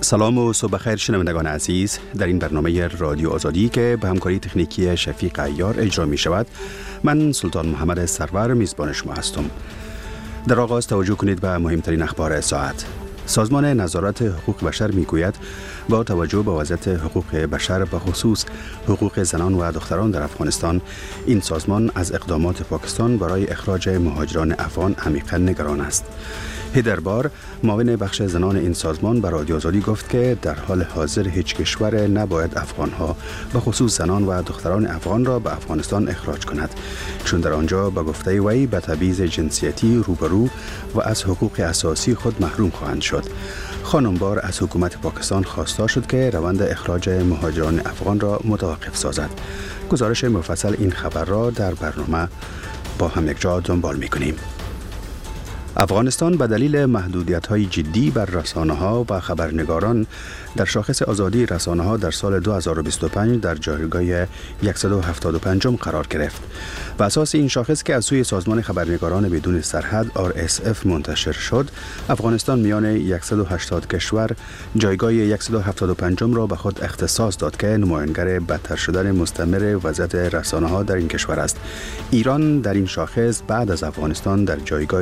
سلام و صبح خیر شنوندگان عزیز. در این برنامه رادیو آزادی که به همکاری تکنیکی شفیق عیار اجرا می شود، من سلطان محمد سرور میزبان شما هستم. در آغاز توجه کنید به مهمترین اخبار ساعت. سازمان نظارت حقوق بشر میگوید با توجه به وضعیت حقوق بشر به خصوص حقوق زنان و دختران در افغانستان، این سازمان از اقدامات پاکستان برای اخراج مهاجران افغان عمیقاً نگران است. هیدر بار، معاون بخش زنان این سازمان، به رادیو آزادی گفت که در حال حاضر هیچ کشور نباید افغانها به خصوص زنان و دختران افغان را به افغانستان اخراج کند، چون در آنجا به گفته وی به تبعیض جنسیتی روبرو و از حقوق اساسی خود محروم خواهند شد. خانم بار از حکومت پاکستان خواسته شد که روند اخراج مهاجران افغان را متوقف سازد. گزارش مفصل این خبر را در برنامه با هم یکجا دنبال می‌کنیم. افغانستان به دلیل محدودیت‌های جدی بر رسانه‌ها و خبرنگاران در شاخص آزادی رسانه‌ها در سال 2025 در جایگاه 175 قرار گرفت. بر اساس این شاخص که از سوی سازمان خبرنگاران بدون سرحد RSF منتشر شد، افغانستان میان 180 کشور جایگاه 175 را به خود اختصاص داد که نمایانگر بدتر شدن مستمر وضعیت رسانه‌ها در این کشور است. ایران در این شاخص بعد از افغانستان در جایگاه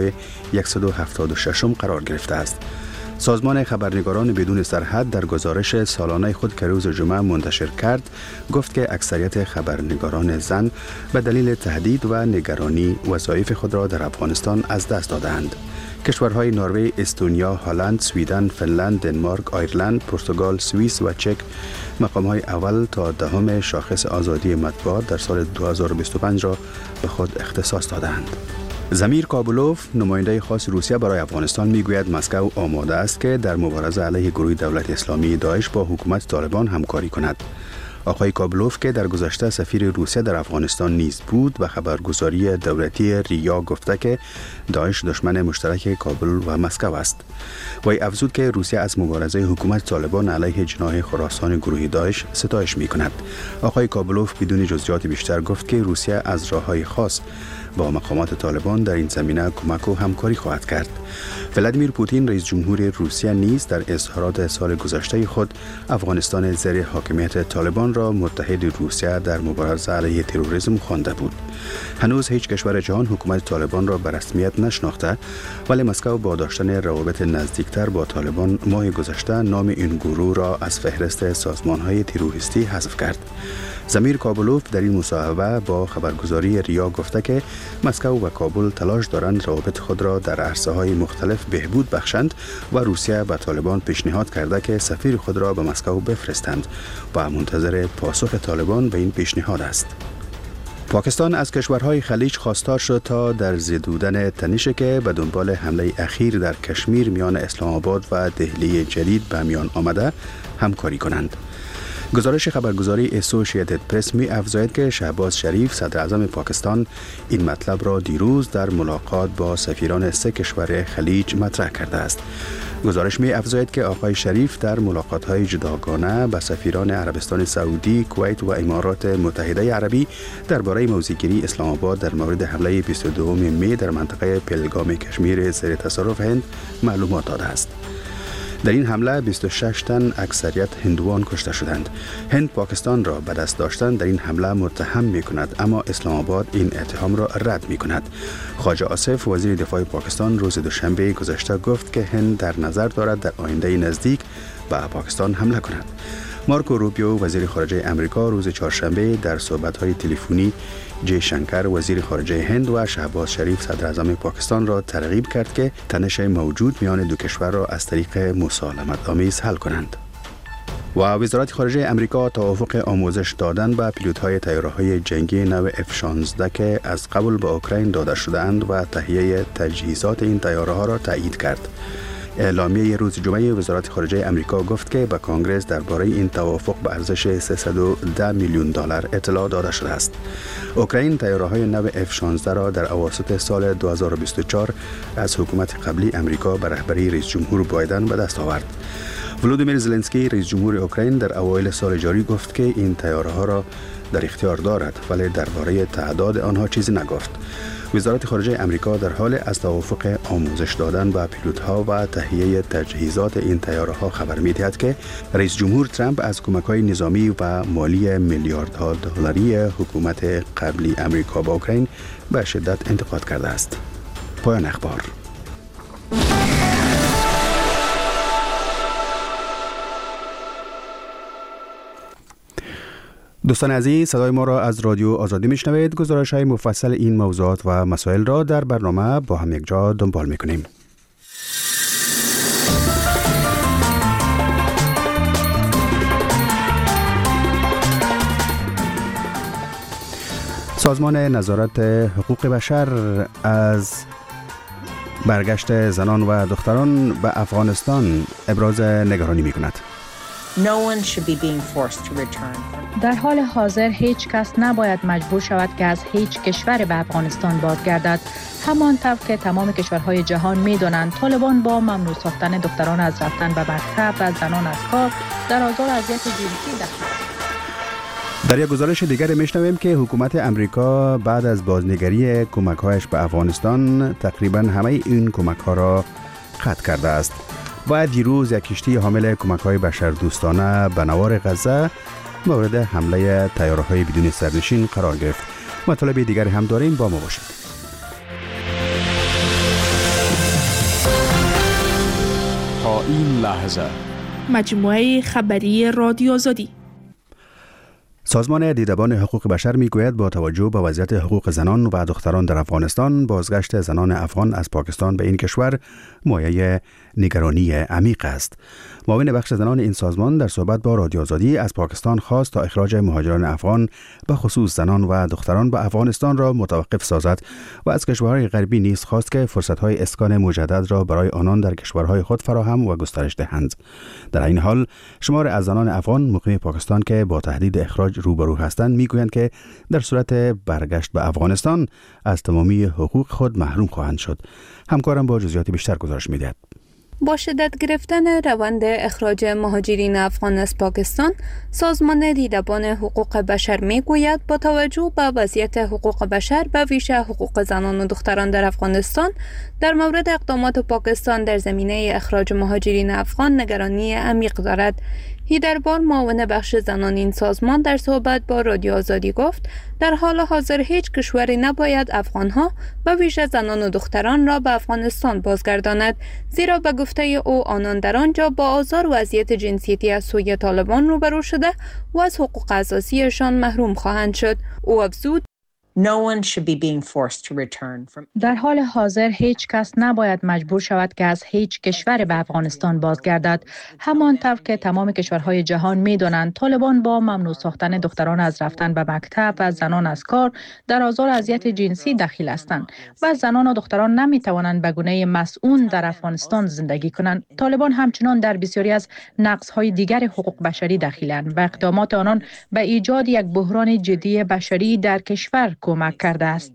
176 قرار گرفته است. سازمان خبرنگاران بدون سرحد در گزارش سالانه خود که روز جمعه منتشر کرد گفت که اکثریت خبرنگاران زن به دلیل تهدید و نگرانی وظایف خود را در افغانستان از دست دادند. کشورهای نروژ، استونیا، هلند، سویدن، فنلند، دنمارک، آیرلند، پرتغال، سوئیس و چک مقامهای اول تا دهم شاخص آزادی مطبوعات در سال 2025 را به خود اختصاص دادند. زمیر کابولوف، نماینده خاص روسیه برای افغانستان، میگوید مسکو آماده است که در مبارزه علیه گروه دولت اسلامی داعش با حکومت طالبان همکاری کند. آقای کابولوف که در گذشته سفیر روسیه در افغانستان نیز بود و خبرگزاری دولتی ریا گفته که داعش دشمن مشترک کابل و مسکو است. وی افزود که روسیه از مبارزه حکومت طالبان علیه جناح خراسان گروه داعش ستایش می کند. آقای کابولوف بدون جزئیات بیشتر گفت که روسیه از راه‌های خاص با مقامات طالبان در این زمینه کمک و همکاری خواهد کرد. ولادیمیر پوتین رئیس جمهور روسیه نیز در اظهارات سال گذشته خود افغانستان زیر حاکمیت طالبان را متحد روسیه در مبارزه علیه تروریسم خوانده بود. هنوز هیچ کشور جهان حکومت طالبان را به رسمیت نشناخته، ولی مسکو با داشتن روابط نزدیکتر با طالبان ماه گذشته نام این گروه را از فهرست سازمان‌های تروریستی حذف کرد. زمیر کابولوف در این مصاحبه با خبرگزاری ریا گفته که مسکو و کابل تلاش دارند روابط خود را در عرصه‌های مختلف بهبود بخشند و روسیه به طالبان پیشنهاد کرده که سفیر خود را به مسکو بفرستند و منتظر پاسخ طالبان به این پیشنهاد است. پاکستان از کشورهای خلیج خواستار شد تا در زدودن تنشی که به دنبال حمله اخیر در کشمیر میان اسلام آباد و دهلی جدید به میان آمده همکاری کنند. گزارش خبرگزاری اسوسییتد پرس می افزاید که شهباز شریف صدر اعظم پاکستان این مطلب را دیروز در ملاقات با سفیران 3 کشور خلیج مطرح کرده است. گزارش می افزاید که آقای شریف در ملاقات‌های جداگانه با سفیران عربستان سعودی، کویت و امارات متحده عربی درباره موضع‌گیری اسلام آباد در مورد حمله 22 می در منطقه پهلگام کشمیر زیر تصرف هند معلومات داده است. در این حمله 26 تن اکثریت هندوان کشته شدند. هند پاکستان را به دست داشتن در این حمله متهم می کند، اما اسلام آباد این اتهام را رد می کند. خواجه آصف وزیر دفاع پاکستان روز دوشنبه گذشته گفت که هند در نظر دارد در آینده نزدیک به پاکستان حمله کند. مارکو روبیو وزیر خارجه امریکا روز چهارشنبه در صحبت‌های تلفنی جی شنکر وزیر خارجه هند و شهباز شریف صدر اعظم پاکستان را ترغیب کرد که تنش موجود میان دو کشور را از طریق مسالمت آمیز حل کنند. و وزارت خارجه امریکا توافق آموزش دادن به پیلوت‌های طیاره‌های جنگی نو F-16 که از قبل به اوکراین داده شده‌اند و تهیه تجهیزات این طیاره‌ها را تایید کرد. اعلامیه روز جمعه وزارت خارجه امریکا گفت که به کانگرس درباره این توافق به ارزش 310 میلیون دلار اطلاع داده شده است. اوکراین طیاره‌های نو F-16 را در اواسط سال 2024 از حکومت قبلی امریکا به رهبری رئیس جمهور بایدن به دست آورد. ولودیمیر زلنسکی رئیس جمهور اوکراین در اوایل سال جاری گفت که این طیاره‌ها را در اختیار دارد، ولی درباره تعداد آنها چیزی نگفت. وزارت خارجه امریکا در حال از توافق آموزش دادن به پیلوت‌ها و تهیه تجهیزات این طیاره‌ها خبر می‌دهد که رئیس جمهور ترامپ از کمک‌های نظامی و مالی میلیاردها دلاری حکومت قبلی امریکا با اوکراین به شدت انتقاد کرده است. پایان اخبار. دوستان عزیز، صدای ما را از رادیو آزادی میشنوید. گزارش‌های مفصل این موضوعات و مسائل را در برنامه با هم یک جا دنبال میکنیم. سازمان نظارت حقوق بشر از برگشت زنان و دختران به افغانستان ابراز نگرانی میکند. در حال حاضر هیچ کس نباید مجبور شود که از هیچ کشور به افغانستان بازگردد. همانطور که تمام کشورهای جهان می‌دانند طالبان با ممنوع ساختن دختران از رفتن به مکتب و زنان از کار در آزار اذیت جنسی دخیل. در یک گزارش دیگر میشنویم که حکومت امریکا بعد از بازنگری کمک‌هایش به افغانستان تقریباً همه این کمک‌ها را قطع کرده است. و دیروز یک کشتی حامل کمک‌های بشردوستانه به نوار غزه مورد حمله طیاره‌های بدون سرنشین قرار گرفت. مطالب دیگری هم داریم، با ما باشید. تا این لحظه مجموعه خبری رادیو آزادی. سازمان دیدبان حقوق بشر میگوید با توجه به وضعیت حقوق زنان و دختران در افغانستان، بازگشت زنان افغان از پاکستان به این کشور مایه نگرانی عمیق است. معاون بخش زنان این سازمان در صحبت با رادیو آزادی از پاکستان خواست تا اخراج مهاجران افغان به خصوص زنان و دختران به افغانستان را متوقف سازد و از کشورهای غربی نیز خواست که فرصت‌های اسکان مجدد را برای آنان در کشورهای خود فراهم و گسترش دهند. در این حال شمار از زنان افغان مقیم پاکستان که با تهدید اخراج روبرو هستند میگویند که در صورت برگشت به افغانستان از تمامی حقوق خود محروم خواهند شد. همکارم با جزئیات بیشتر گزارش می‌دهد. با شدت گرفتن روند اخراج مهاجرین افغان از پاکستان، سازمان دیدبان حقوق بشر میگوید با توجه به وضعیت حقوق بشر به ویژه حقوق زنان و دختران در افغانستان، در مورد اقدامات پاکستان در زمینه اخراج مهاجرین افغان نگرانی عمیق دارد. هیدربار، معاون بخش زنان این سازمان، در صحبت با رادیو آزادی گفت در حال حاضر هیچ کشوری نباید افغانها و ویژه زنان و دختران را به افغانستان بازگرداند، زیرا به گفته او آنان در آنجا با آزار و اذیت جنسیتی از سوی طالبان روبرو شده و از حقوق اساسیشان محروم خواهند شد. او افزود در حال حاضر هیچ کس نباید مجبور شود که از هیچ کشور به افغانستان بازگردد. همانطور که تمام کشورهای جهان می‌دانند طالبان با ممنوع ساختن دختران از رفتن به مکتب و زنان از کار در آزار اذیت جنسی دخیل هستند و زنان و دختران نمی‌توانند به گونه مسئول در افغانستان زندگی کنند. طالبان همچنان در بسیاری از نقض‌های دیگر حقوق بشری دخیلند و اقدامات آنان به ایجاد یک بحران جدی بشری در کشور کمک کرده است.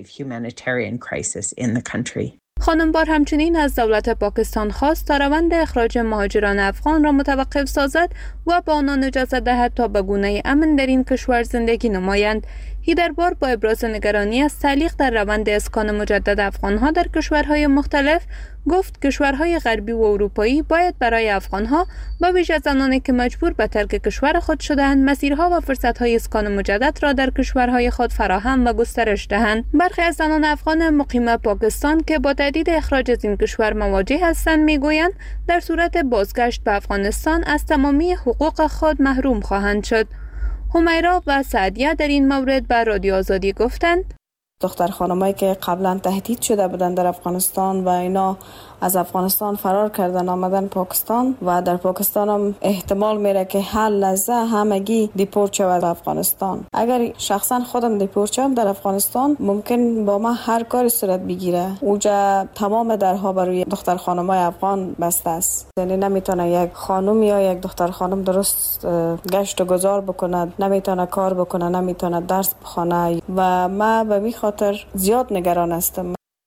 خانم بار همچنین از دولت پاکستان خواست تا روند اخراج مهاجران افغان را متوقف سازد و به آنان اجازه دهد تا به گونه امن در این کشور زندگی نمایند. هیدربار با ابراز نگرانی از تعلیق در روند اسکان مجدد افغانها در کشورهای مختلف گفت کشورهای غربی و اروپایی باید برای افغانها و ویژه زنانی که مجبور به ترک کشور خود شده‌اند مسیرها و فرصت‌های اسکان مجدد را در کشورهای خود فراهم و گسترش دهند. برخی از زنان افغان مقیم پاکستان که با تهدید اخراج از این کشور مواجه هستند میگویند در صورت بازگشت به افغانستان از تمامی حقوق خود محروم خواهند شد. همیرا و سعدیه در این مورد به رادیو آزادی گفتند دختر خانمایی که قبلا تهدید شده بودن در افغانستان و اینا از افغانستان فرار کردن آمدن پاکستان و در پاکستان هم احتمال میره که هر لحظه همگی دیپورت شود به افغانستان. اگر شخصا خودم دیپورت شدم در افغانستان ممکن با ما هر کاری صورت بگیره. اوجا تمام درها برای دختر خانمای افغان بسته است. یعنی نمیتونه یک خانم یا یک دختر خانم درست گشت و گذار بکنه، نمیتونه کار بکنه، نمیتونه درس بخونه و ما به این خاطر زیاد نگران هستم.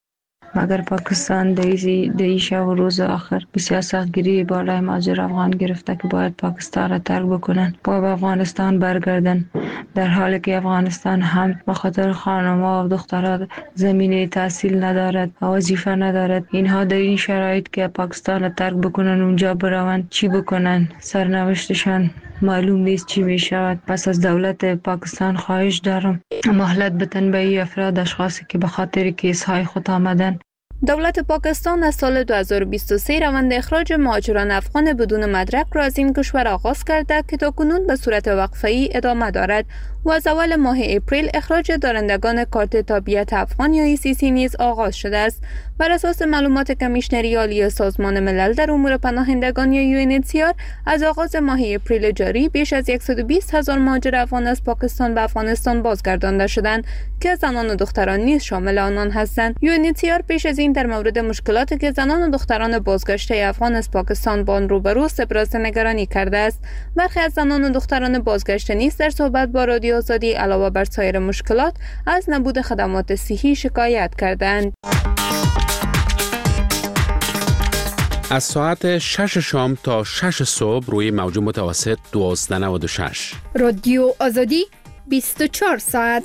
مگر پاکستان در شب و روز آخر به سیاست گیری بالای مهاجر افغان گرفته که باید پاکستان را ترک بکنن و به افغانستان برگردن، در حالی که افغانستان هم به خاطر خانم‌ها و دخترها زمینه تحصیل ندارد و وظیفه ندارد. اینها در این شرایط که پاکستان را ترک بکنن اونجا بروند چی بکنن؟ سرنوشتشان معلوم نیست چی می شود. پس از دولت پاکستان خواهش دارم مهلت بدن به این افراد، اشخاصی که به خاطر کیس های خود آمدن. دولت پاکستان از سال 2023 روند اخراج مهاجران افغان بدون مدرک را از این کشور آغاز کرده که تاکنون به صورت وقفه‌ای ادامه دارد و از اول ماه اپریل اخراج دارندگان کارت تابعیت افغان یا ECC نیز آغاز شده است. بر اساس معلومات کمیشنری عالی سازمان ملل در امور پناهندگان یا UNHCR از آغاز ماه اپریل جاری بیش از 120,000 مهاجر افغان از پاکستان به افغانستان بازگردانده شدند که زنان و دختران نیز شامل آنان هستند. UNHCR پیش از این در مورد مشکلاتی که زنان و دختران بازگشته افغان از پاکستان با آن روبروست ابراز نگرانی کرده است. برخی از زنان و دختران بازگشته نیز در صحبت با رادیو آزادی علاوه بر سایر مشکلات از نبود خدمات صحی شکایت کردند. از ساعت 6 شام تا 6 صبح روی موج متوسط 1296 رادیو آزادی 24 ساعت.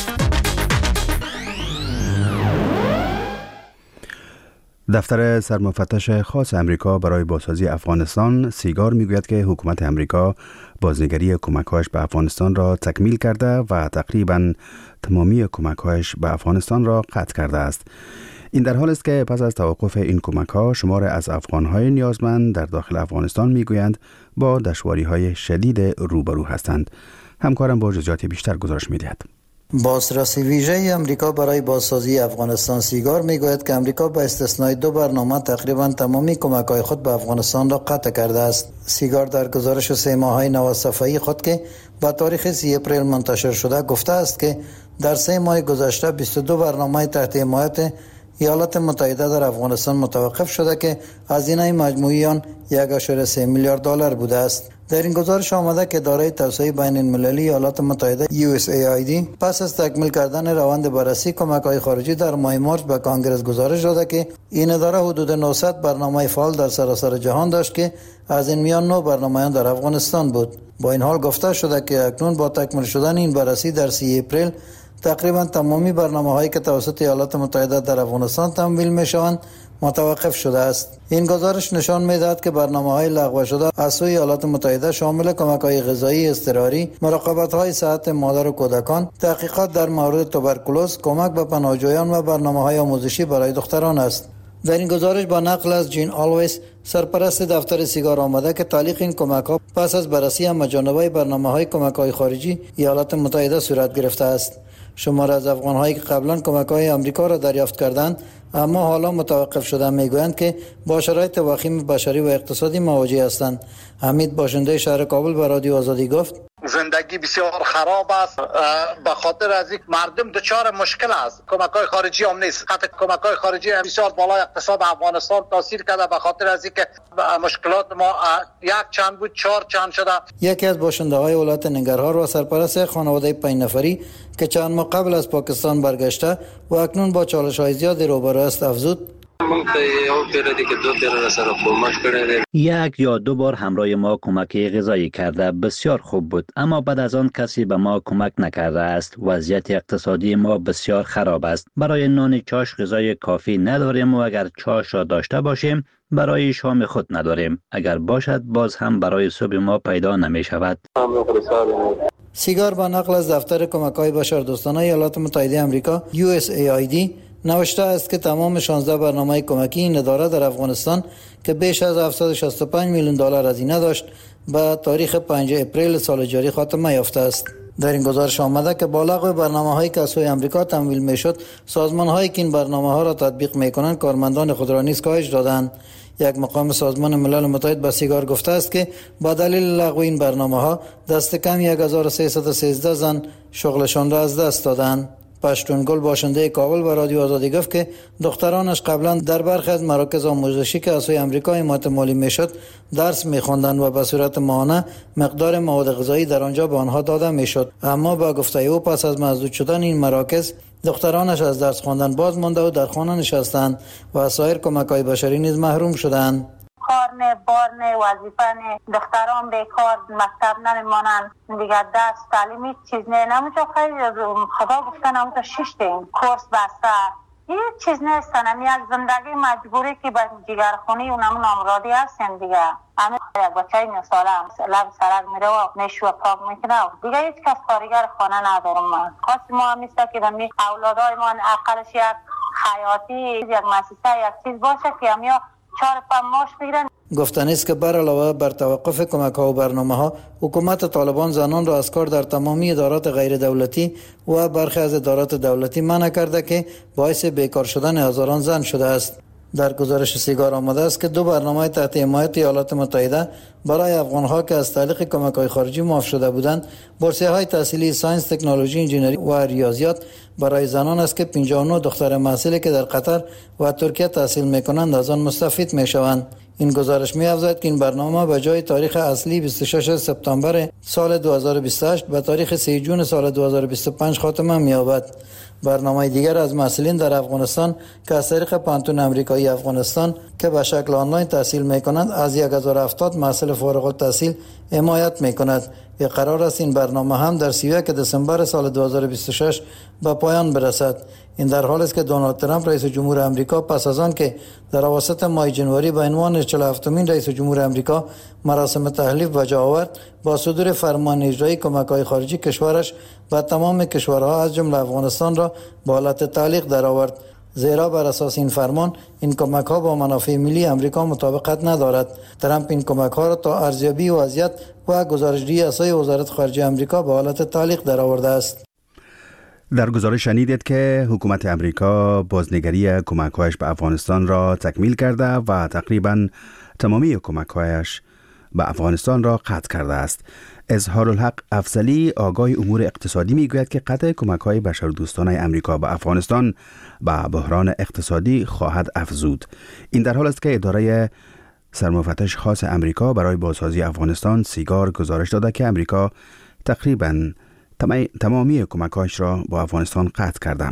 دفتر سرمفتش خاص امریکا برای بازسازی افغانستان سیگار میگوید که حکومت امریکا بازنگری کمک‌هایش به افغانستان را تکمیل کرده و تقریباً تمامی کمک‌هایش به افغانستان را قطع کرده است. این در حال است که پس از توقف این کمک‌ها شمار از افغان‌های نیازمند در داخل افغانستان میگویند با دشواری‌های شدید روبرو هستند. همکارم با جزئیات بیشتر گزارش می‌دهد. بازرسی ویژه امریکا برای بازسازی افغانستان سیگار میگوید که امریکا با استثنای 2 برنامه تقریبا تمامی کمک‌های خود به افغانستان را قطع کرده است. سیگار در گزارش 3 ماهه 90 صفحه‌ای خود که با تاریخ 30 اپریل منتشر شده گفته است که در 3 ماه گذشته 22 برنامه تحت حمایت ایالات متحده در افغانستان متوقف شده که هزینه مجموعی آن 1.3 میلیارد دلار بوده است. در این گزارش آمده که اداره توسعه بین المللی ایالات متحده USAID پس از تکمیل کردن روند بررسی کمک‌های خارجی در ماه مارس به کانگرس گزارش داده که این اداره حدود 900 برنامه فعال در سراسر جهان داشت که از این میان 9 برنامه در افغانستان بود. با این حال گفته شده که اکنون با تکمیل شدن این بررسی در 30 اپریل تقریبا تمامی برنامه‌هایی که توسط ایالات متحده در افغانستان تمویل می‌شوند متوقف شده است. این گزارش نشان می‌دهد که برنامه‌های لغو شده از سوی ایالات متحده شامل کمک‌های غذایی اضطراری، مراقبت‌های صحت مادر و کودکان، تحقیقات در مورد توبرکولوز، کمک به پناهجویان و برنامه‌های آموزشی برای دختران است. در این گزارش با نقل از جین آلویس سرپرست دفتر سیگار آمده که تعلیق این کمک‌ها پس از بررسی همه‌جانبه برنامه‌های کمک‌های خارجی ایالات متحده صورت گرفته است. شمار از افغان‌هایی که قبلا کمک‌های آمریکا را دریافت کردند اما حالا متوقف شده میگویند که با شرایط وخیم بشری و اقتصادی مواجه هستند. حمید باشنده شهر کابل به رادیو آزادی گفت زندگی بسیار خراب است به خاطر از این مردم دچار مشکل است. کمک‌های خارجی هم نیست. خط کمک‌های خارجی بسیار بالای اقتصاد افغانستان تاثیر کرده به خاطر از اینکه مشکلات ما یک چند بود 4 چند شده. یکی از باشنده‌های ولایت ننگرهار و سرپرست خانواده 5 نفری که چند ماه قبل از پاکستان برگشته و اکنون با چالش‌های زیاد روبرو است افزود: یک یا 2 بار همراه ما کمک غذایی کرده، بسیار خوب بود، اما بعد از آن کسی به ما کمک نکرده است. وضعیت اقتصادی ما بسیار خراب است. برای نان چاش غذای کافی نداریم و اگر چاش را داشته باشیم برای شام خود نداریم. اگر باشد باز هم برای صبح ما پیدا نمی شود. سیگار با نقل از دفتر کمک‌های بشردوستانه ایالات متحده آمریکا USAID نوشته است که تمام 16 برنامه کمکی این اداره در افغانستان که بیش از 765 میلیون دلار هزینه داشت به تاریخ 5 اپریل سال جاری خاتمه یافته است. در این گزارش آمده که با لغو برنامه‌هایی که از سوی آمریکا تمویل می‌شد، سازمان‌هایی که این برنامه‌ها را تطبیق می‌کنند کارمندان خود را نیز کاهش دادند. یک مقام سازمان ملل متحد به سیگار گفته است که با دلیل لغو این برنامه‌ها دست کم 1313 زن شغلشان را از دست دادند. پشتونگل باشنده کابل به رادیو آزادی گفت که دخترانش قبلا در برخی از مراکز آموزشی که از سوی آمریکا حمایت مالی میشد درس می‌خواندند و به صورت ماهانه مقدار مواد غذایی در آنجا به آنها داده میشد. اما با گفته او پس از مسدود شدن این مراکز دخترانش از درس خواندن باز مانده و در خانه نشستند و از سایر کمک‌های بشری نیز محروم شدند. کار نه، بار نه، وظیفه نه، دختران بیکار، مکتب نمیمانند، دیگر درس تعلیمی چیز نه. نمونجا خدا گفتن همونجا 6 کورس بسته، هیچ چیز نیستن. هم یک زندگی مجبوری که به جگرخونی و نمون امراضی هستیم دیگه. همه یک بچه 9 ساله لب سرک میره و میشو و پاک میکنه دیگه. هیچ کس کارگر خانه ندارم. من خواست ما همیسته که دمی اولادای من اقلش یک حیاتی، یک مؤسسه، یک چیز باشه که همیا 4-5 ماش بگیرن. گفتنی است که بر علاوه بر توقف کمک‌ها و برنامه‌ها، حکومت طالبان زنان را از کار در تمامی ادارات غیر دولتی و برخی از ادارات دولتی منع کرده که باعث بیکار شدن هزاران زن شده است. در گزارش سیگار آمده است که 2 برنامه تحت حمایت ایالات متحده برای افغان‌ها که از طریق کمک‌های خارجی معاف شده بودند، بورسیه‌های تحصیلی ساینس، تکنولوژی، انجینری و ریاضیات برای زنان است که 59 دختر محصلی که در قطر و ترکیه تحصیل می‌کنند از آن مستفید می‌شوند. این گزارش می‌افزاید که این برنامه به جای تاریخ اصلی 26 سپتامبر سال 2028 به تاریخ 3 جون سال 2025 خاتمه می‌یابد. برنامه دیگر از محصلین در افغانستان که از طریق پانتون آمریکایی افغانستان که به شکل آنلاین تحصیل می‌کنند از 1070 محصل فارغ التحصیل حمایت می‌کند. و قرار است این برنامه هم در 31 دسامبر سال 2026 به پایان برسد. این در حالی است که دونالد ترامپ رئیس جمهور آمریکا پس از آن که در اواسط ماه جنوری به عنوان 47مین رئیس جمهور آمریکا مراسم تحلیف به جا آورد، با صدور فرمان اجرایی کمک‌های خارجی کشورش به تمام کشورها از جمله افغانستان را به حالت تعلیق درآورد. زیرا بر اساس این فرمان این کمک‌ها با منافع ملی آمریکا مطابقت ندارد. ترامپ این کمک‌ها را تا ارزیابی وضعیت و گزارش‌دهی از سوی وزارت خارجه آمریکا به حالت تعلیق درآورده است. در گزارش شنیدید که حکومت امریکا بازنگری کمک‌هایش به افغانستان را تکمیل کرده و تقریباً تمامی کمک‌هایش به افغانستان را قطع کرده است. اظهارالحق افضلی آگاه امور اقتصادی میگوید که قطع کمک‌های بشردوستانه امریکا به افغانستان به بحران اقتصادی خواهد افزود. این در حال است که اداره سرمفتش خاص امریکا برای بازسازی افغانستان سیگار گزارش داده که امریکا تقریباً تمامی کمک‌هایش را با افغانستان قطع کرده.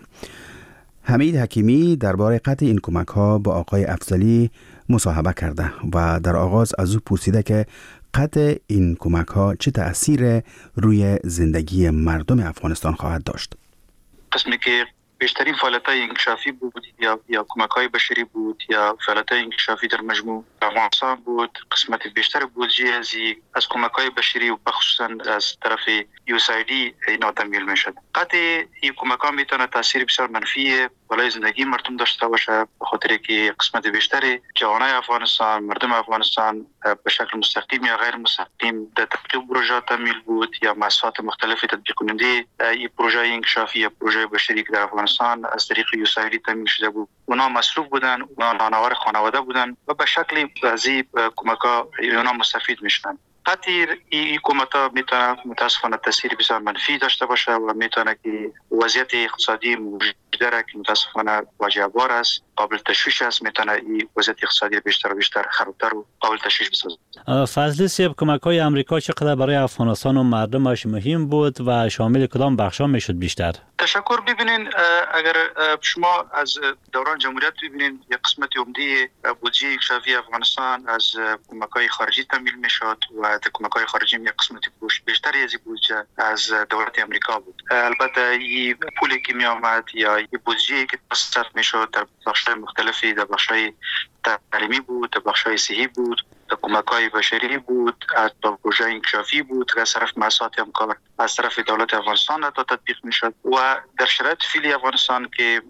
حمید حکیمی درباره قطع این کمک‌ها با آقای افضلی مصاحبه کرده و در آغاز از او پرسیده که قطع این کمک‌ها چه تأثیر روی زندگی مردم افغانستان خواهد داشت. قسمی که بیشترین فعالیت‌های انکشافی بود یا کمک‌های بشری بود یا فعالیت‌های انکشافی در مجموع افغانستان بود، قسمت بیشتر بودجه از کمک‌های بشری و بخصوصاً از طرف USAID اینا تمویل می‌شد. قطع این کمک‌ها میتونه تاثیر بسیار منفی بالای زندگی مردم داشته باشه، به خاطر که قسمت بیشتر جوانای افغانستان، مردم افغانستان به شکل مستقیم یا غیر مستقیم در تطبیق پروژه تمویل بود یا مؤسسات مختلف تطبیق کننده این پروژه انکشافی یا پروژه بشری که در افغانستان از طریق USAID تامین شده بود، اونا مصروف بودن، اونا نانوار خانواده بودن و به شکل بعضی کمک‌ها اونا مستفید میشدن. قطعی این حکومت‌ها میتونه متاسفانه تاثیر بسیار منفی داشته باشه و میتونه که وضعیت اقتصادی موجوده را که متاسفانه واجب‌آور است، قابل تشویش است، میتونه این وضعیت اقتصادی بیشتر و بیشتر خرابتر و قابل تشویش بسازه. فضلی صاحب، کمک‌های آمریکا چقدر برای افغانستان و مردمش مهم بود و شامل کدام بخش‌ها میشد بیشتر؟ تشکر. ببینین، اگر شما از دوران جمهوریت ببینین یک قسمت عمده بودجه انکشافی افغانستان از کمک‌های خارجی تامین میشد و کمک‌های خارجی یک قسمت بیشتری از بودجه از دولت آمریکا بود. البته این پولی که می آمد یا این بودجه که صرف میشد در بخش‌های مختلفی، در بخش‌های تعلیمی بود، در بخش‌های صحی بود، در کمک‌های بشری بود، از پروژه انکشافی بود که از طرف مؤسسات همکار از طرف دولت افغانستان تا تطبیق میشد و در شرایط فعلی افغانستان که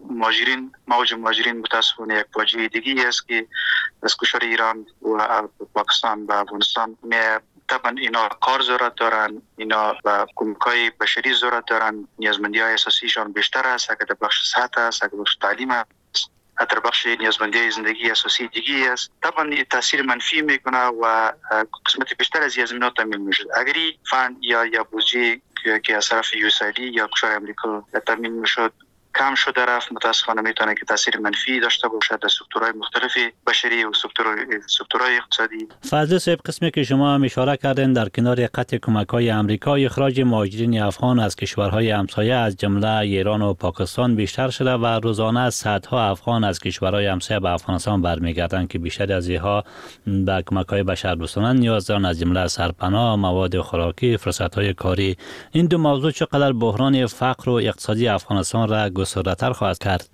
موج مهاجرین متاسفانه یک واجبه دیگری است که از کشور ایران و پاکستان به افغانستان طبعا اینا کار ضرورت دارن، اینا و کمک‌های بشری ضرورت دارن، نیازمندی‌های اساسیشان بیشتر است، اگر در بخش صحت است، اگر بخش تعلیم است، در بخش نیازمندی زندگی اساسی دیگری است. طبعا تاثیر منفی میکنه و قسمت بیشتر از زمینات تامین میشه. اگر فند یا بودجه که از طرف USAID یا کشور آمریکا تامین میشد کم شده رفت. متاسفانه میتونه که تاثیر منفی داشته باشه در سکتورهای مختلف بشری و سکتورهای اقتصادی. فضل صاحب، قسمی که شما هم اشاره کردین در کنار قطع کمک‌های آمریکا، اخراج مهاجرین افغان از کشورهای همسایه از جمله ایران و پاکستان بیشتر شده و روزانه صدها افغان از کشورهای همسایه به افغانستان برمیگردند که بیشتر از اینها به کمک‌های بشردوستانه نیاز دارند، از جمله سرپناه، مواد خوراکی، فرصت‌های کاری. این دو موضوع چقدر بحران فقر و اقتصادی افغانستان را گسترده‌تر خواهد کرد؟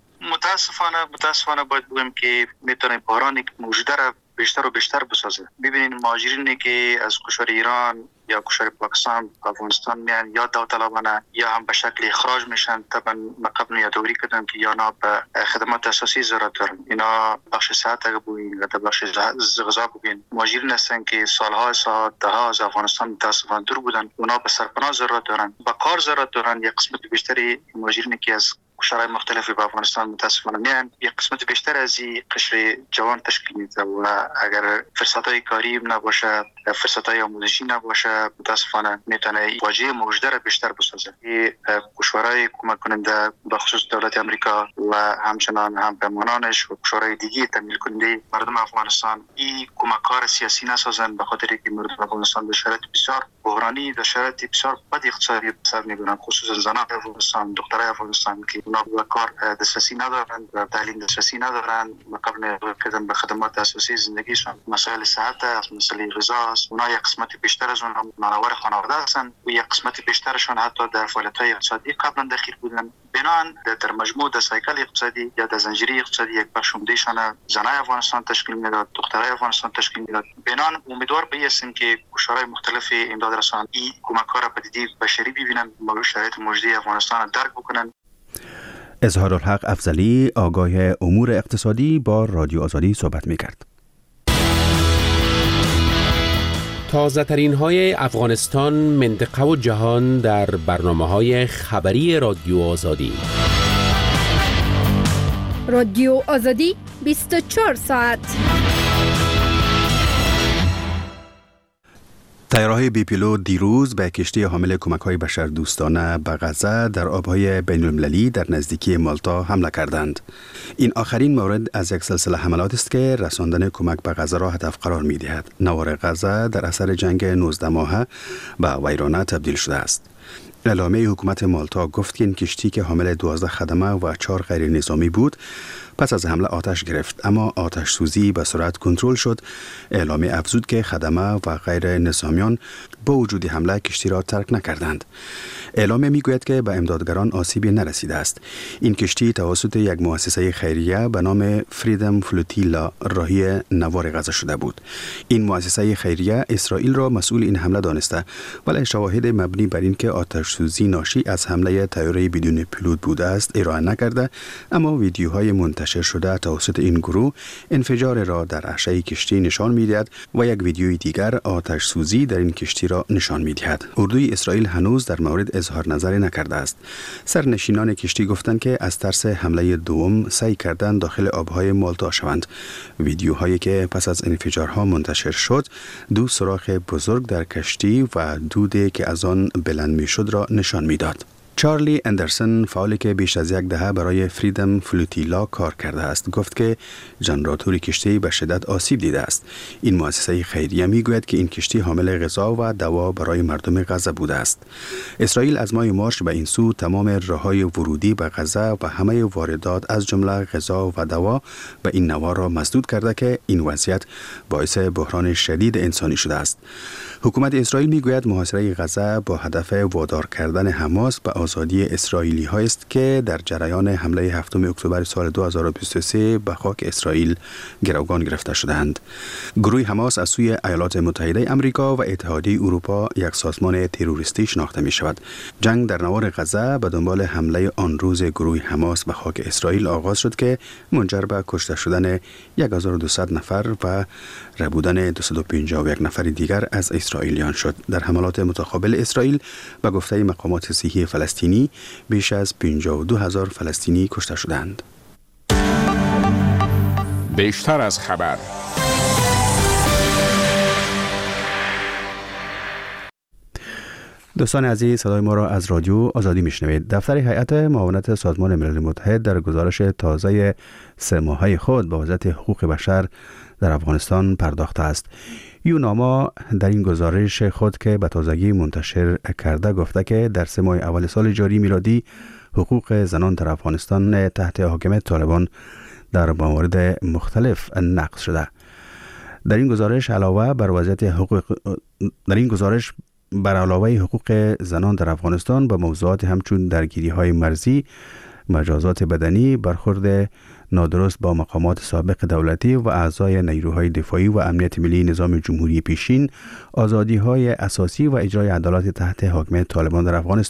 متاسفانه باید بگم که میتونه بحرانی که موجوده را بیشتر و بیشتر بسازه. ببینید مهاجرینی که از کشور ایران یا کشور پاکستان به افغانستان میان یا داوطلبانه یا هم به شکل اخراج میشن. طبعا ما قبل یادآوری کردم که یا نه به خدمات اساسی ضرورت دارن. اینا بخش صحت اگه بگین یا بخش غذا بگین، مهاجرین هستن که سالها دهها از افغانستان متاسفانه دور بودن. اونا به سرپناه ضرورت دارن، به کار ضرورت دارن. یک قسمت بیشتری مهاجرینی که از کشورهای مختلفی به افغانستان متاسفانه میان، یک قسمت بیشتر از این قشر جوان تشکیل میده و اگر فرصت‌های کاری نباشه، فرصت‌های آموزشی نباشه، متاسفانه میتونه واجه موجوده را بیشتر بسازه. این کشورهای کمک کننده به خصوص دولت آمریکا و همچنان هم پیمانانش و کشورهای دیگه تمویل کننده مردم افغانستان این کمک‌ها سیاسی نسازن، به خاطر اینکه مردم افغانستان در شرایط بسیار بحرانی، در شرایط بسیار بد اقتصادی سر می‌برند، خصوصا زنان افغانستان، دخترای افغانستان که اونا به کار دسترسی ندارن، به تعلیم دسترسی ندارن، مقابل کردن به خدمات اساسی زندگیشون، مسائل صحت، مسائل غذا، اونا یک قسمت بیشتر از اونها مانور خانواده هستند و یک قسمت بیشترشون حتی در فعالیت‌های اقتصادی قبلا دخیل بودن. بنان در مجموع در سایکل اقتصادی یا در زنجیره اقتصادی یک بخش عمده‌شان زنای افغانستان تشکیل میداد، دخترای افغانستان تشکیل میداد. بنان امیدوار به هستیم که کشورهای مختلف امداد رسان این کمک‌ها را پدیده بشری ببینن، با شرایط موجوده افغانستان را درک بکنن. اظهارالحق افضلی، آگاه امور اقتصادی، با رادیو آزادی صحبت می‌کرد. تازه ترین های افغانستان، منطقه و جهان در برنامه‌های خبری رادیو آزادی. رادیو آزادی 24 ساعت. طیاره‌های بی‌پیلوت دیروز به کشتی حامل کمک‌های بشردوستانه به غزه در آب‌های بین‌المللی در نزدیکی مالتا حمله کردند. این آخرین مورد از یک سلسله حملات است که رساندن کمک به غزه را هدف قرار می‌دهد. نوار غزه در اثر جنگ 19 ماهه به ویرانه تبدیل شده است. اعلامیه حکومت مالتا گفت که این کشتی که حامل 12 خدمه و 4 غیر نظامی بود پس از حمله آتش گرفت، اما آتش سوزی به سرعت کنترل شد. اعلامیه افزود که خدمه و غیر نظامیان با وجود حمله کشتی را ترک نکردند. اعلامیه میگوید که به امدادگران آسیبی نرسیده است. این کشتی توسط یک مؤسسه خیریه به نام فریدم فلوتیلا راهی نوار غزه شده بود. این مؤسسه خیریه اسرائیل را مسئول این حمله دانسته، ولی شواهد مبنی بر این که آتش سوزی ناشی از حمله طیاره بدون پیلوت بوده است ارائه نکرده، اما ویدیوهای منتشر شده توسط این گروه انفجار را در عرشه کشتی نشان می‌دهد و یک ویدیوی دیگر آتش سوزی در این کشتی را نشان می‌دهد. اردوی اسرائیل هنوز در مورد اظهار نظری نکرده است. سرنشینان کشتی گفتند که از ترس حمله دوم سعی کردند داخل آبهای مالتا شوند. ویدیوهایی که پس از انفجارها منتشر شد، 2 سوراخ بزرگ در کشتی و دودی که از آن بلند می‌شد را نشان می‌داد. چارلی اندرسن، فعالی که بیش از 1 دهه برای فریدم فلوتیلا کار کرده است، گفت که ژنراتور کشتی به شدت آسیب دیده است. این مؤسسه خیریه میگوید که این کشتی حامل غذا و دوا برای مردم غزه بوده است. اسرائیل از ماه مارس به این سو تمام راههای ورودی به غزه و همه واردات از جمله غذا و دوا به این نوار را مسدود کرده که این وضعیت باعث بحران شدید انسانی شده است. حکومت اسرائیل میگوید محاصره غزه با هدف وادار کردن حماس به آزادی اسرائیلی ها است که در جریان حمله 7 اکتبر سال 2023 به خاک اسرائیل گروگان گرفته شدند. گروه حماس از سوی ایالات متحده آمریکا و اتحادیه اروپا یک سازمان تروریستی شناخته می شود. جنگ در نوار غزه به دنبال حمله آن روز گروه حماس به خاک اسرائیل آغاز شد که منجر به کشته شدن 1200 نفر و ربودن 251 نفر دیگر از اسرائیلیان شد. در حملات متقابل اسرائیل به گفته مقامات صحی فلسطینی بیش از 52,000 فلسطینی کشته شدند. بیشتر از خبر. دوستان عزیز، صدای ما را از رادیو آزادی میشنوید. دفتر هیئت معاونت سازمان ملل متحد در گزارش تازه 3 ماهه خود به وضعیت حقوق بشر در افغانستان پرداخته است. یوناما در این گزارش خود که به تازگی منتشر کرده گفته که در 3 ماه اول سال جاری میلادی حقوق زنان در افغانستان تحت حاکمیت طالبان در موارد مختلف نقض شده. در این گزارش بر علاوه حقوق زنان در افغانستان به موضوعات همچون درگیری‌های مرزی، مجازات بدنی، برخورد نادرست با مقامات سابق دولتی و اعضای نیروهای دفاعی و امنیت ملی نظام جمهوری پیشین، آزادی‌های اساسی و اجرای عدالت تحت حاکمیت طالبان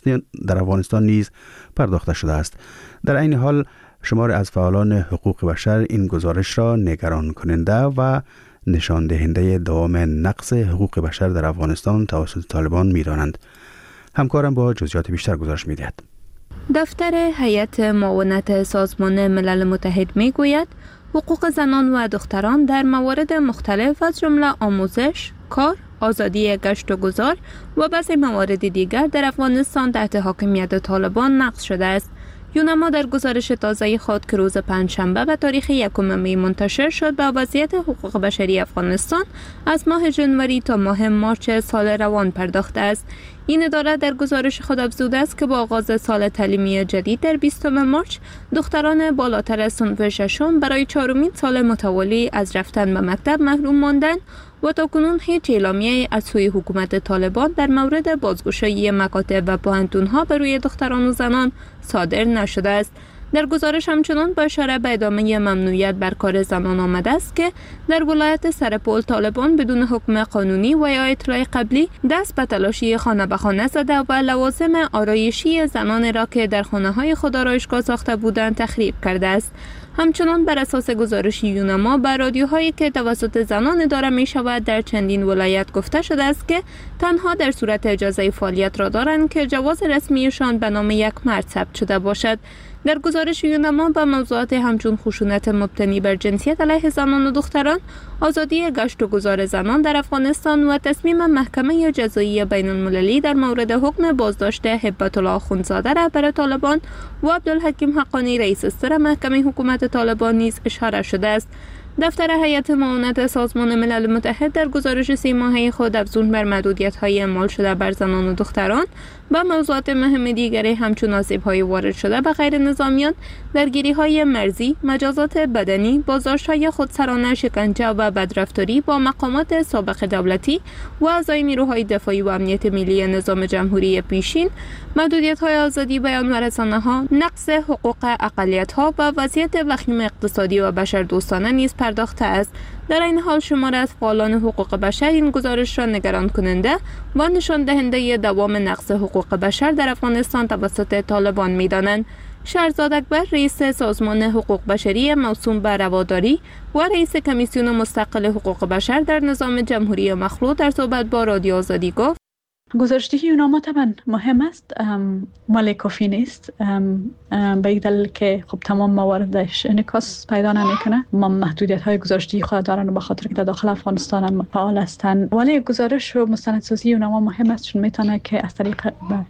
در افغانستان نیز پرداخته شده است. در این حال شمار از فعالان حقوق بشر این گزارش را نگران کننده و نشان دهنده دوام نقض حقوق بشر در افغانستان توسط طالبان می‌دانند. همکارم با جزئیات بیشتر گزارش می‌دهد. دفتر هیئت معاونت سازمان ملل متحد میگوید حقوق زنان و دختران در موارد مختلف از جمله آموزش، کار، آزادی گشت و گذار و بعضی موارد دیگر در افغانستان تحت حاکمیت طالبان نقض شده است. یوناما در گزارش تازه خود که روز پنجشنبه به تاریخ 1 می منتشر شد به وضعیت حقوق بشری افغانستان از ماه ژانویه تا ماه مارس سال روان پرداخته است. این اداره در گزارش خود افزوده است که با آغاز سال تعلیمی جدید در 20 مارس دختران بالاتر از صنف ششم برای 4مین سال متوالی از رفتن به مکتب محروم ماندند و تاکنون هیچ اعلامیه‌ای از سوی حکومت طالبان در مورد بازگشایی مکاتب و پوهنتون‌ها بر روی دختران و زنان صادر نشده است. در گزارش همچنان با اشاره به ادامه ممنوعیت بر کار زنان آمده است که در ولایت سرپل طالبان بدون حکم قانونی و یا اطلاع قبلی دست به تلاشی خانه به خانه زده و لوازم آرایشی زنان را که در خانه‌های خود آرایشگاه ساخته بودند تخریب کرده است. همچنان بر اساس گزارش یوناما بر رادیوهایی که توسط زنان اداره می شود در چندین ولایت گفته شده است که تنها در صورت اجازه فعالیت را دارند که جواز رسمیشان به نام یک مرد ثبت شده باشد. در گزارش یوناما به موضوعات همچون خشونت مبتنی بر جنسیت علیه زنان و دختران، آزادی گشت و گذار زنان در افغانستان و تصمیم محکمه جزایی بین المللی در مورد حکم بازداشت هبت الله اخوندزاده رهبر طالبان و عبدالحکیم حقانی رئیس استر محکمه حکومت طالبان نیز اشاره شده است. دفتر هیئت معاونت سازمان ملل متحد در گزارش 3 ماهه خود افزون بر محدودیت‌های اعمال شده بر زنان و دختران و موضوعات مهم دیگری همچون آسیب‌های وارد شده به غیر نظامیان، درگیری‌های مرزی، مجازات بدنی، بازداشت‌های خودسرانه، شکنجه و بدرفتاری با مقامات سابق دولتی و اعضای نیروهای دفاعی و امنیت ملی نظام جمهوری پیشین، محدودیت‌های آزادی بیان و رسانه‌ها، نقض حقوق اقلیت‌ها و وضعیت وخیم اقتصادی و بشردوستانه نیز پرداخته است. در این حال شمار از فعالان حقوق بشر این گزارش را نگران کننده و نشان دهنده دوام نقض حقوق بشر در افغانستان توسط طالبان می‌دانند. شهرزاد اکبر رئیس سازمان حقوق بشری موسوم به رواداری و رئیس کمیسیون مستقل حقوق بشر در نظام جمهوری مخلوع در صحبت با رادیو آزادی گفت: گزارش یوناما طبعا مهم است ولی کافی نیست، به این دلیل که خب تمام مواردش انعکاس پیدا نمیکنه. ما محدودیت های گزارشی خود دارن به خاطر که در داخل افغانستان هم فعال هستند، ولی گزارش و مستندسازی یوناما مهم است چون میتونه که از طریق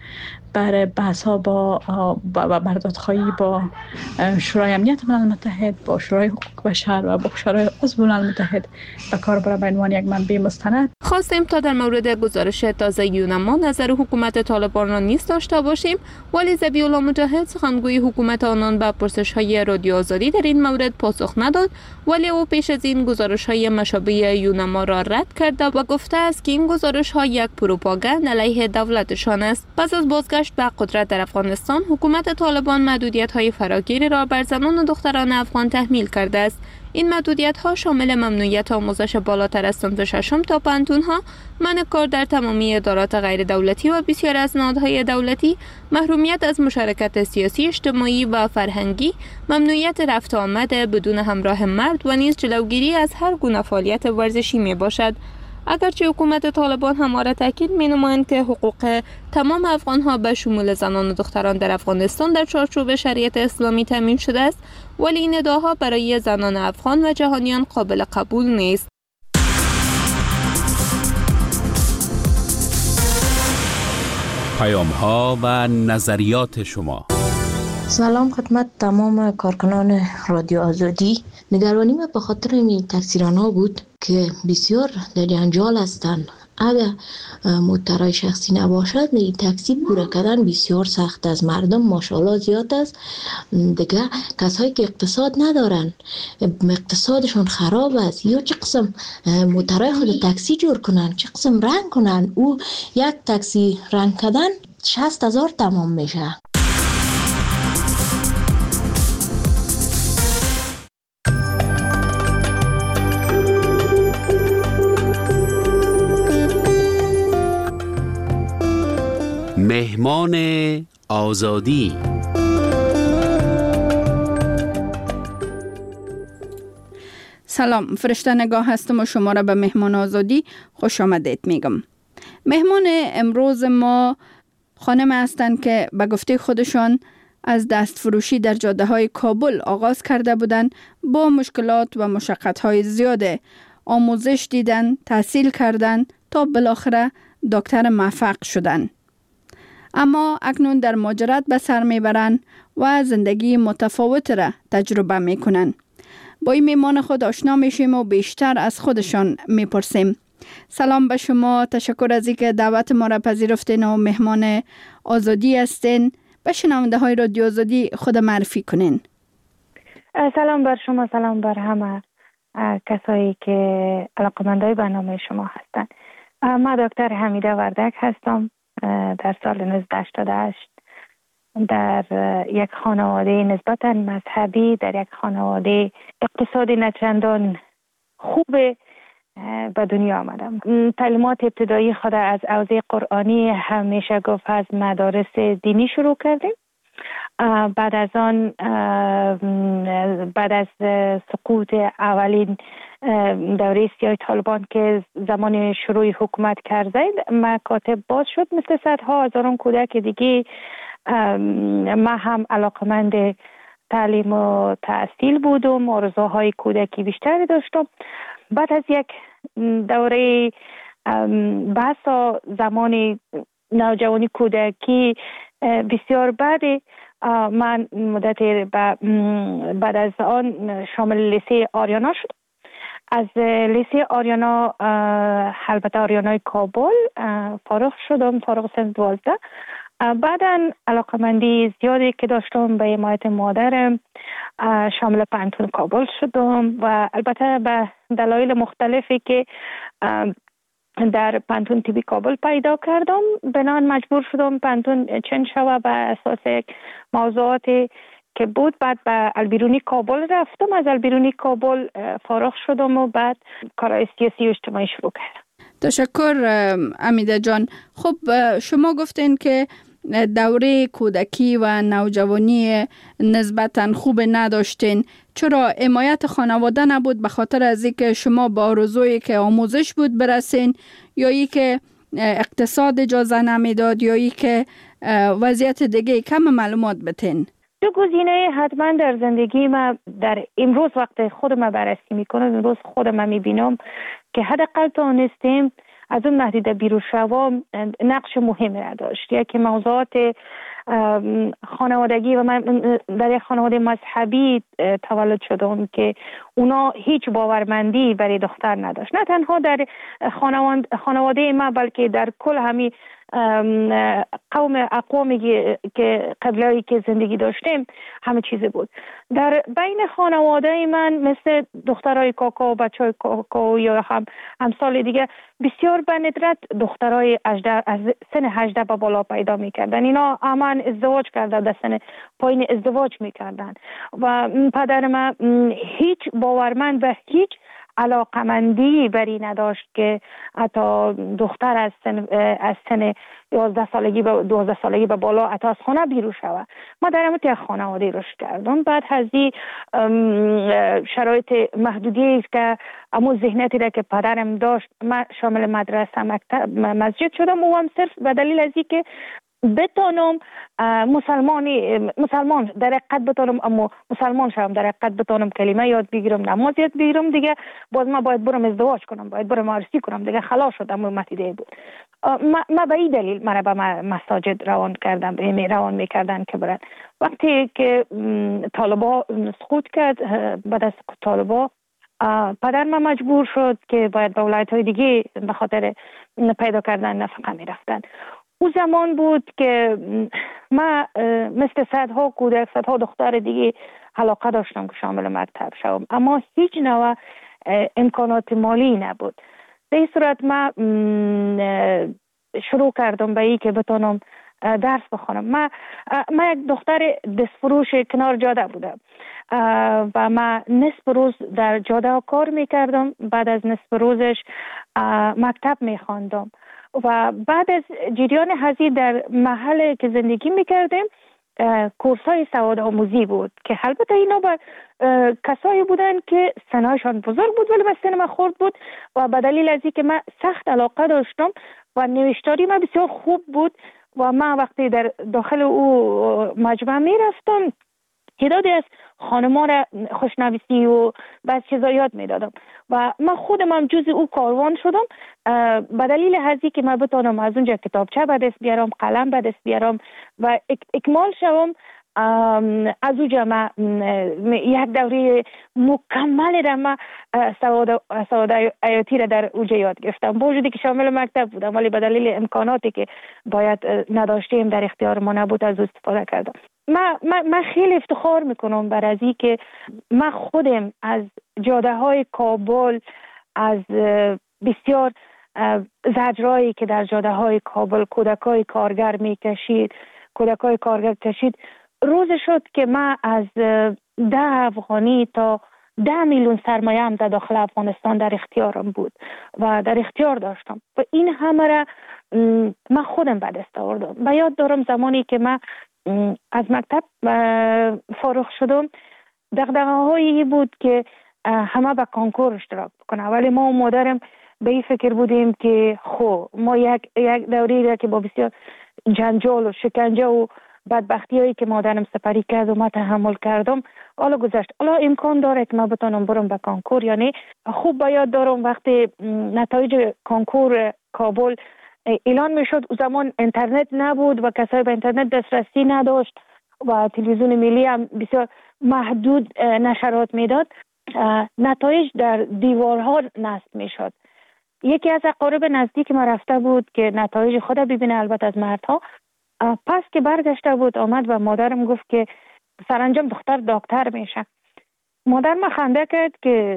بر بحث ها با بردادخواهی با شورای امنیت ملل متحد، با شورای حقوق بشر و با شورای عضو ملل متحد به کار بره به عنوان یک منبع مستند. خواستیم تا در مورد گزارش تازه یوناما نظر حکومت طالبان را نیز داشته باشیم، ولی ذبیح الله مجاهد سخنگوی حکومت آنان به پرسش‌های رادیو آزادی در این مورد پاسخ نداد، ولی او پیش از این گزارش‌های مشابه یوناما را رد کرده و گفته است که این گزارش‌ها یک پروپاگاند علیه دولتشان است. پس از بازگشت به قدرت در افغانستان، حکومت طالبان محدودیت‌های فراگیری را بر زنان و دختران افغان تحمیل کرده است. این محدودیت‌ها شامل ممنوعیت آموزش بالاتر از صنف ششم تا پوهنتون‌ها، منع کار در تمامی ادارات غیر دولتی و بسیار از نهادهای دولتی، محرومیت از مشارکت سیاسی، اجتماعی و فرهنگی، ممنوعیت رفت و آمد بدون همراه مرد و نیز جلوگیری از هر گونه فعالیت ورزشی میباشد. اگرچه حکومت طالبان همواره تاکید می‌نمایند که حقوق تمام افغان‌ها به شمول زنان و دختران در افغانستان در چارچوب شریعت اسلامی تامین شده است، ولی این ادعاها برای زنان افغان و جهانیان قابل قبول نیست. پیام‌ها و نظریات شما. سلام خدمت تمام کارکنان رادیو آزادی. نگرانی ما به خاطر این تکثیران‌ها بود که بسیار در جنجال هستند. اگر موترهای شخصی نباشد این تاکسی پورا کردن بسیار سخت است. مردم ماشاءالله زیاد است. دیگه کسایی که اقتصاد ندارن، اقتصادشون خراب است، یا چه قسم موترهای خود تاکسی جور کنن، چه قسم رنگ کنن، او یک تاکسی رنگ کردن 60,000 تمام میشه. مهمان آزادی. سلام، فرشته نگاه هستم و شما را به مهمان آزادی خوش آمدید میگم. مهمان امروز ما خانم هستند که به گفته خودشان از دست فروشی در جاده های کابل آغاز کرده بودند. با مشکلات و مشقت های زیاده آموزش دیدن، تحصیل کردن تا بالاخره دکتر موفق شدن. اما اکنون در مهاجرت به سر میبرن و زندگی متفاوت را تجربه میکنن. با این میمان خود آشنا میشیم و بیشتر از خودشان میپرسیم. سلام به شما، تشکر از اینکه دعوت ما را پذیرفتین و مهمان آزادی هستین. به شنونده های رادیو آزادی خود معرفی کنین. سلام بر شما، سلام بر همه کسایی که علاقه‌مندای برنامه شما هستن. من دکتر حمیده وردک هستم. در سال 1988 در یک خانواده نسبتاً مذهبی، در یک خانواده اقتصادی نچندان خوب به دنیا آمدم. تعلیمات ابتدایی خود از حوزه قرآنی همیشه گفت از مدارس دینی شروع کردیم. بعد از آن بعد از سقوط اولین دوره سیاه طالبان که زمان شروع حکومت کرد مکاتب باز شد مثل صدها هزاران کودک دیگه. ما هم علاقمند تعلیم و تحصیل بودم، آرزوهای کودکی بیشتری داشتم. بعد از یک دوره بحث زمان نوجوانی کودکی بسیار بعد من مدت بعد از آن شامل لیسه آریانا شد. از لیسه آریانا البته آریانای کابل فارغ شدم، فارغ سن 12. بعداً علاقمندی زیادی که داشتم به حمایت مادرم شامل پانتون کابل شدم و البته به دلایل مختلفی که در پانتون تیبی کابل پیدا کردم بنان مجبور شدم پانتون چند شوه به اساس موضوعاتی که بود. بعد به البیرونی کابل رفتم، از البیرونی کابل فارغ شدم و بعد کارهای سیاسی و اجتماعی شروع کردم. تشکر امیده جان. خب شما گفتین که دوره کودکی و نوجوانی نسبتاً خوب نداشتین. چرا حمایت خانواده نبود؟ به خاطر از اینکه شما با آرزویی که آموزش بود برسین، یا ای که اقتصاد اجازه نمیداد، یا ای که وضعیت دیگه؟ کم معلومات بتین. دو گزینه حتما در زندگی ما در امروز وقت خودم بررسی میکنم، امروز خودم میبینم که حداقل تونستیم از اون نهدیده بیرون شوام نقش مهمی را داشت. یکی موضوعات خانوادگی و من در یک خانواده مذهبی تولد شدم که اونا هیچ باورمندی برای دختر نداشت، نه تنها در خانواده ما بلکه در کل همین اقوامی که قبلایی که زندگی داشتیم همه چیز بود. در بین خانواده من مثل دخترای کاکا و بچهای کاکا یا همسال دیگه بسیار به ندرت دخترای از سن 18 به بالا پیدا میکردن. اینا همان ازدواج کرده، در سن پایین ازدواج میکردن و پدر من هیچ باورمند به هیچ علاقمندی بری نداشت که حتی دختر از سن 11 سالگی به 12 سالگی به بالا حتی از خانه بیرون شود. ما در همون یک خانواده رشد کردم. بعد از این شرایط محدودی است که امو ذهنیتی را که پدرم داشت، من شامل مدرسه مکتب مسجد شدم و هم صرف به دلیل از اینکه بتانم مسلمان در حقیقت بتانم، اما مسلمان شوم در حقیقت بتانم کلمه یاد بگیرم، نماز یاد بگیرم، دیگه باز ما باید برم ازدواج کنم، باید برم عروسی کنم، دیگه خلاص شدم. متیده بود ما به این دلیل مرا به مساجد روان میکردن که برن. وقتی که طالبا سقوط کرد، بعد از طالبا پدر ما مجبور شد که باید به ولایت‌های دیگه به خاطر پیدا کردن نفقه میرفتن. او زمان بود که ما مثل صدها کودک، صدها دختر دیگه علاقه داشتم که شامل مکتب شوم، اما هیچ نوع امکانات مالی نبود. به این صورت ما شروع کردم به این که بتونم درس بخونم. ما یک دختر دستفروش کنار جاده بودم و ما نصف روز در جاده کار میکردم، بعد از نصف روزش مکتب میخواندم و بعد از جریان هزی در محل که زندگی میکردیم کورس های سواد آموزی بود که البته اینا با کسایی بودن که سنایشان بزرگ بود ولی من سن خورد بود و به دلیل از اینکه من سخت علاقه داشتم و نوشتاری من بسیار خوب بود و من وقتی در داخل او مجمع می رفتم تعدادی از خانمان را خوشنویسی و بعض چیزا یاد می دادم و من خودم هم جز او کاروان شدم به دلیل هزی که من بتانم از اونجا کتابچه به دست بیارم، قلم به دست بیارم و اکمال شوم. از اونجا من یک دوره مکمل را من سواد حیاتی را در اونجا یاد گرفتم، با وجودی که شامل مکتب بودم ولی به دلیل امکاناتی که باید نداشتیم در اختیار ما نبود از استفاده کردم. من خیلی افتخار میکنم بر از این که من خودم از جاده های کابل، از بسیار زجرایی که در جاده های کابل کودکای کارگر کشید روز شد که من از 10 افغانی تا 10 میلیون سرمایه هم در داخل افغانستان در اختیارم بود و در اختیار داشتم و این همه را من خودم به دست آوردم. و یاد دارم زمانی که من از مکتب فارغ شدم دغدغه‌هایی بود که همه به کنکور اشتراک بکنه، ولی ما و مادرم به این فکر بودیم که ما یک دوری را که با بسیار جنجال و شکنجه و بدبختی هایی که مادرم سپری کرد و ما تحمل کردم حالا گذشت، حالا امکان داره که ما بتونم برم به کنکور. یعنی خوب باید دارم وقتی نتایج کنکور کابل اعلان میشد، او زمان اینترنت نبود و کسایی به اینترنت دسترسی نداشت و تلویزیون ملی هم بسیار محدود نشرات میداد، نتایج در دیوارها نصب میشد. یکی از اقارب نزدیک ما رفته بود که نتایج خود ببینه، البته از مردها. پس که برگشته بود آمد و مادرم گفت که سرانجام دختر دکتر میشه. مادر ما خنده کرد که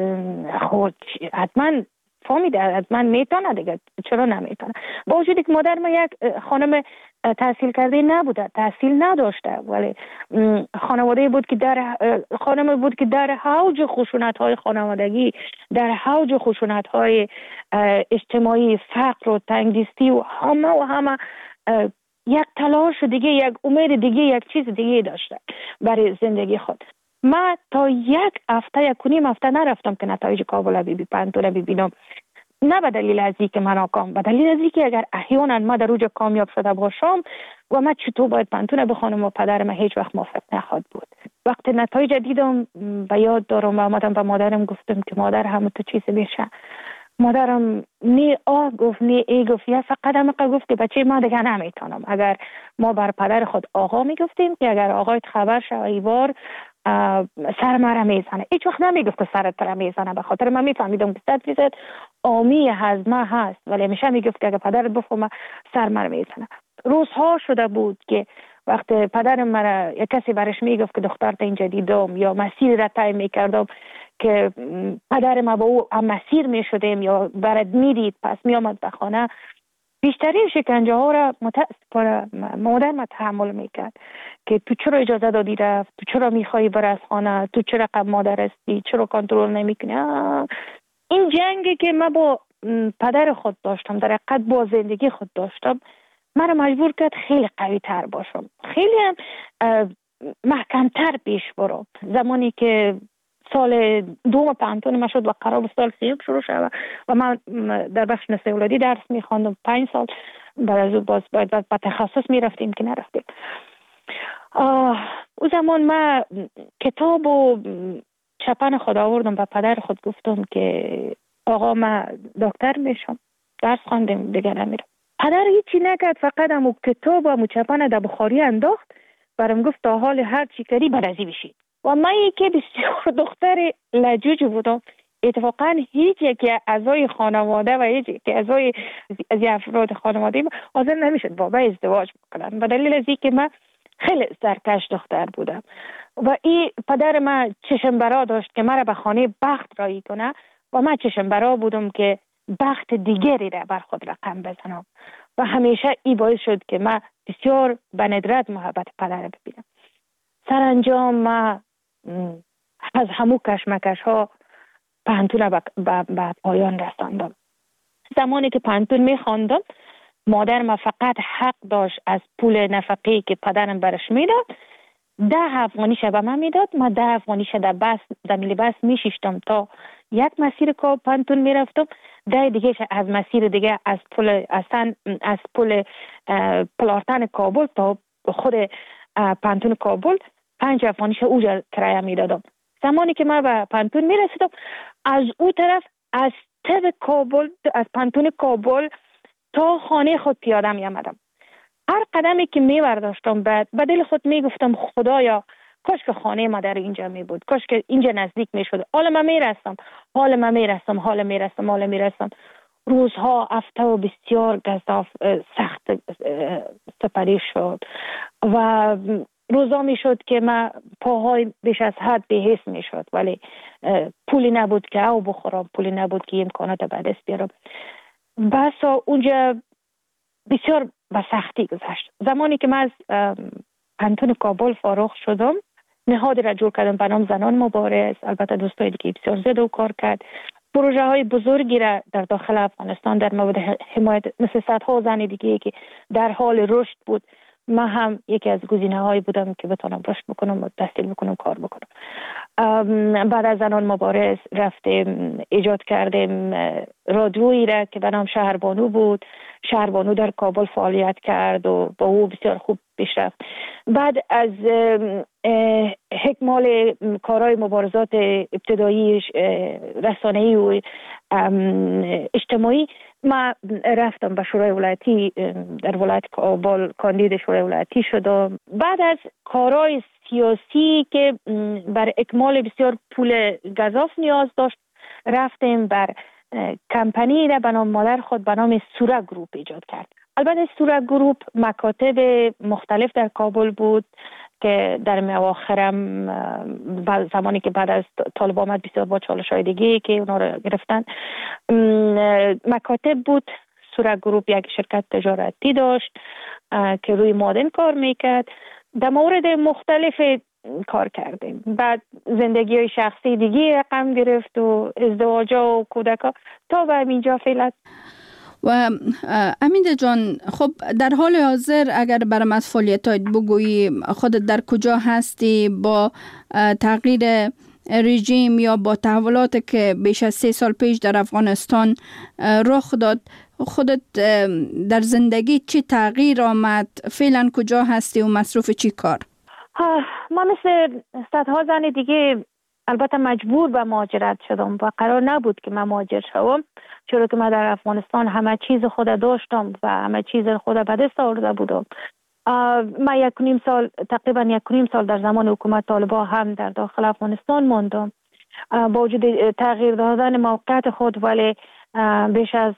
خود حتما فهمیده، حتما میتونه دیگه، چرا نمیتونه؟ با وجودی که مادر ما یک خانم تحصیل کرده نبوده، تحصیل نداشته، ولی خانواده بود که خانم بود که در حوج خشونت‌های خانوادگی، در حوج خشونت‌های اجتماعی، فقر و تنگدستی و همه یک تلاش دیگه، یک امید دیگه، یک چیز دیگه داشته برای زندگی خود. من تا یک و نیم هفته نرفتم که نتایج کابل پنتون ببینم، نه به دلیل از اینکه من ناکام، به دلیل از اینکه اگر احیانا ما در اوج کامیاب شده باشم و من چطور باید پنتون بخونم و پدر من هیچ وقت موافق نخواهد بود. وقتی نتایج دیدم به یاد دارم و آمدم به مادرم گفتم که مادر همه تو چیز میشه. مادرم نی آه گفت نی ای گفت، یا فقط هم گفت که بچه ما دیگه نمیتونم. اگر ما بر پدر خود آقا میگفتیم که اگر آقایت خبر شه ایوار سر مرا میزنه، هیچ وقت نمیگفت که سرت را میزنه، به خاطر من میفهمیدم که 100% آمی هضمه هست، ولی همیشه میگفت که اگر پدرت بفهمه سر مرا میزنه. روزها شده بود که وقتی پدرم مرا یک کسی برش میگفت که دخترت اینجا دیدم یا مسیر را طی میکردم که پدر ما با او هم مسیر میشدیم یا برد میدید پس میامد به خانه، بیشترین شکنجه ها را مادر ما تحمل میکرد که تو چرا اجازه دادی رفت، تو چرا میخوایی بر از خانه، تو چرا قبل مادر هستی، چرا کنترل نمیکنی. این جنگی که من با پدر خود داشتم، در حقیقت با زندگی خود داشتم، مرا مجبور کرد خیلی قوی تر باشم، خیلی هم محکم تر پیش برم. زمانی که سال دوم پانتون ما شد و قرار بود سال سیوم شروع شد و من در بخش نسل اولادی درس می‌خواندم 5 سال. بعد از اون باز باید با تخصص میرفتیم که نرفتیم. او زمان من کتاب و چپن خود آوردم و پدر خود گفتم که آقا من دکتر میشم، درس خواندم دیگه نمیرم. پدر هیچی نکرد، فقط همون کتاب و چپن در بخاری انداخت، برام گفت تا حال هر چی کردی برازی بشی. و من یکی بسیار دختر لجوج بودم، اتفاقا هیچ یکی اعضای خانواده و هیچ یکی اعضای از افراد خانواده حاضر نمیشد با ازدواج بکنن، به دلیل از اینکه من خیلی سرکش دختر بودم و این پدر من چشم برا داشت که مرا به خانه بخت رایی کنه و من چشم برا بودم که بخت دیگری را بر خود رقم بزنم و همیشه این باعث شد که من بسیار به ندرت محبت پدر ببینم. سرانجام من از همو کشمکش ها پانتون به پایان رساندم. زمانی که پانتون میخواندم مادر ما فقط حق داشت از پول نفقه‌ای که پدرم برش میداد 10 افغانی به من میداد. من 10 افغانی در ملی بس میشیشتم تا یک مسیر که پانتون میرفتم، 10 دیگه از مسیر دیگه از پل پلارتن کابل تا خود پانتون کابل 5 افغانی اوجا کرایه میدادم. زمانی که من به پانتون میرسیدم از او طرف از تب کابل، از پانتون کابل تا خانه خود پیاده می آمدم. هر قدمی که می برداشتم به دل خود می گفتم خدایا کاش که خانه ما در اینجا می بود، کاش که اینجا نزدیک می شد. حالا من می رسم. روزها هفته و بسیار گزاف سخت سپری شد و روزا می شد که من پاهای بیش از حد بی‌حس می شد، ولی پولی نبود که او بخورم، پولی نبود که امکانات به دست بیارم. بسا اونجا بسیار به سختی گذشت. زمانی که من از پانتون کابل فارغ شدم نهادی را جور کردم به نام زنان مبارز. البته دوستای دیگه بسیار زیاده و کار کرد. پروژه های بزرگی را در داخل افغانستان در مورد حمایت مثل صدها زن دیگه که در حال رشد بود، من هم یکی از گزینه‌هایی بودم که بتونم رشد بکنم و تحصیل بکنم، کار بکنم. بعد از زنان مبارز رفتیم ایجاد کردیم رادیویی را که به نام شهربانو بود. شهربانو در کابل فعالیت کرد و با او بسیار خوب پیش رفت. بعد از اکمال کارهای مبارزات ابتدایی رسانه‌ای و اجتماعی ما رفتم به شورای ولایتی در ولایت کابل کاندید شورای ولایتی شدم. بعد از کارهای سیاسی که بر اکمال بسیار پول گزاف نیاز داشت رفتیم بر کمپانی را به نام مادر خود به نام سورا گروپ ایجاد کرد. البته سورا گروپ مکاتب مختلف در کابل بود که در اواخرم زمانی که بعد از طالب آمد بسیار با چالش‌های دیگه که اونا رو گرفتن مکاتب بود. سورا گروپ یک شرکت تجارتی داشت که روی معادن کار میکرد. در مورد مختلف کار کردیم. بعد زندگی های شخصی دیگه رقم گرفت و ازدواج و کودکا تا به اینجا فعلا. و امیده جان، خب در حال حاضر اگر برام از فعالیتات بگویی خودت در کجا هستی با تغییر رژیم یا با تحولات که بیش از 3 سال پیش در افغانستان رخ داد، خودت در زندگی چی تغییر آمد؟ فعلا کجا هستی و مصروف چی کار؟ ما مثل صدها زن دیگه البته مجبور به مهاجرت شدم و قرار نبود که من مهاجر شوم، چرا که من در افغانستان همه چیز خود داشتم و همه چیز خود به دست آورده بودم. من تقریبا یک و نیم سال در زمان حکومت طالبان هم در داخل افغانستان ماندم. با وجود تغییر دادن موقعیت خود ولی بیش از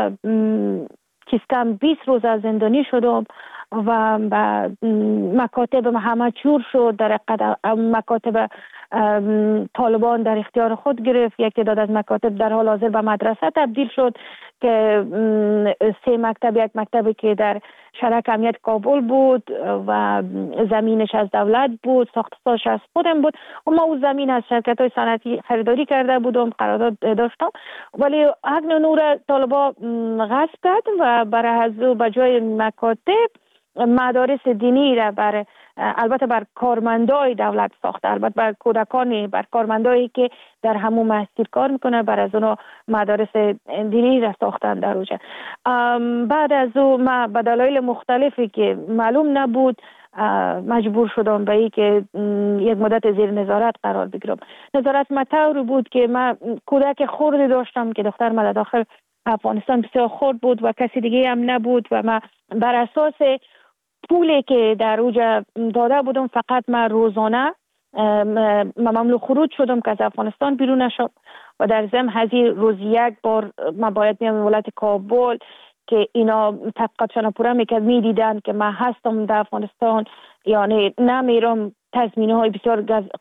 کم 20 روز از زندانی شدم و مکاتب همه چور شد. در مکاتب طالبان در اختیار خود گرفت. یکی داد از مکاتب در حال حاضر به مدرسه تبدیل شد که 3 مکتب، یک مکتبی که در شرک امنیت کابل بود و زمینش از دولت بود، ساختش از خودم بود و ما اون زمین از شرکت های صنعتی خریداری کرده بودم، قرارداد داشتم، ولی حق نور طالبان غصب کرد و برای از به جای مکاتب مدارس دینی را بر البته بر کارمندای دولت ساخته، البته بر کودکان، بر کارمندایی که در همون مسیر کار میکنه، بر از اونا مدارس دینی را ساختن در اوجه. بعد از او ما به دلایل مختلفی که معلوم نبود مجبور شدم به این که یک مدت زیر نظارت قرار بگیرم. نظارت مطور بود که من کودک خردی داشتم که دختر من داخل افغانستان بسیار خرد بود و کسی دیگه هم نبود و من بر اساس پولی که در اوجه داده بودم فقط من روزانه ممنوع خروج شدم که از افغانستان بیرون نشم و در ضمن هزی روز یک بار من باید میام ولایت کابل که اینا تحقیقاتشان پورا میکرد، میدیدن که من هستم در افغانستان، یعنی نمیرم. تضمینه های بسیار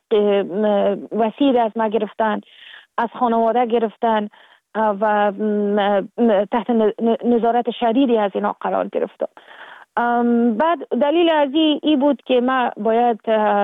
وسیع از ما گرفتن، از خانواده گرفتن و تحت نظارت شدیدی از اینا قرار گرفتم. بعد دلیل از این بود که من باید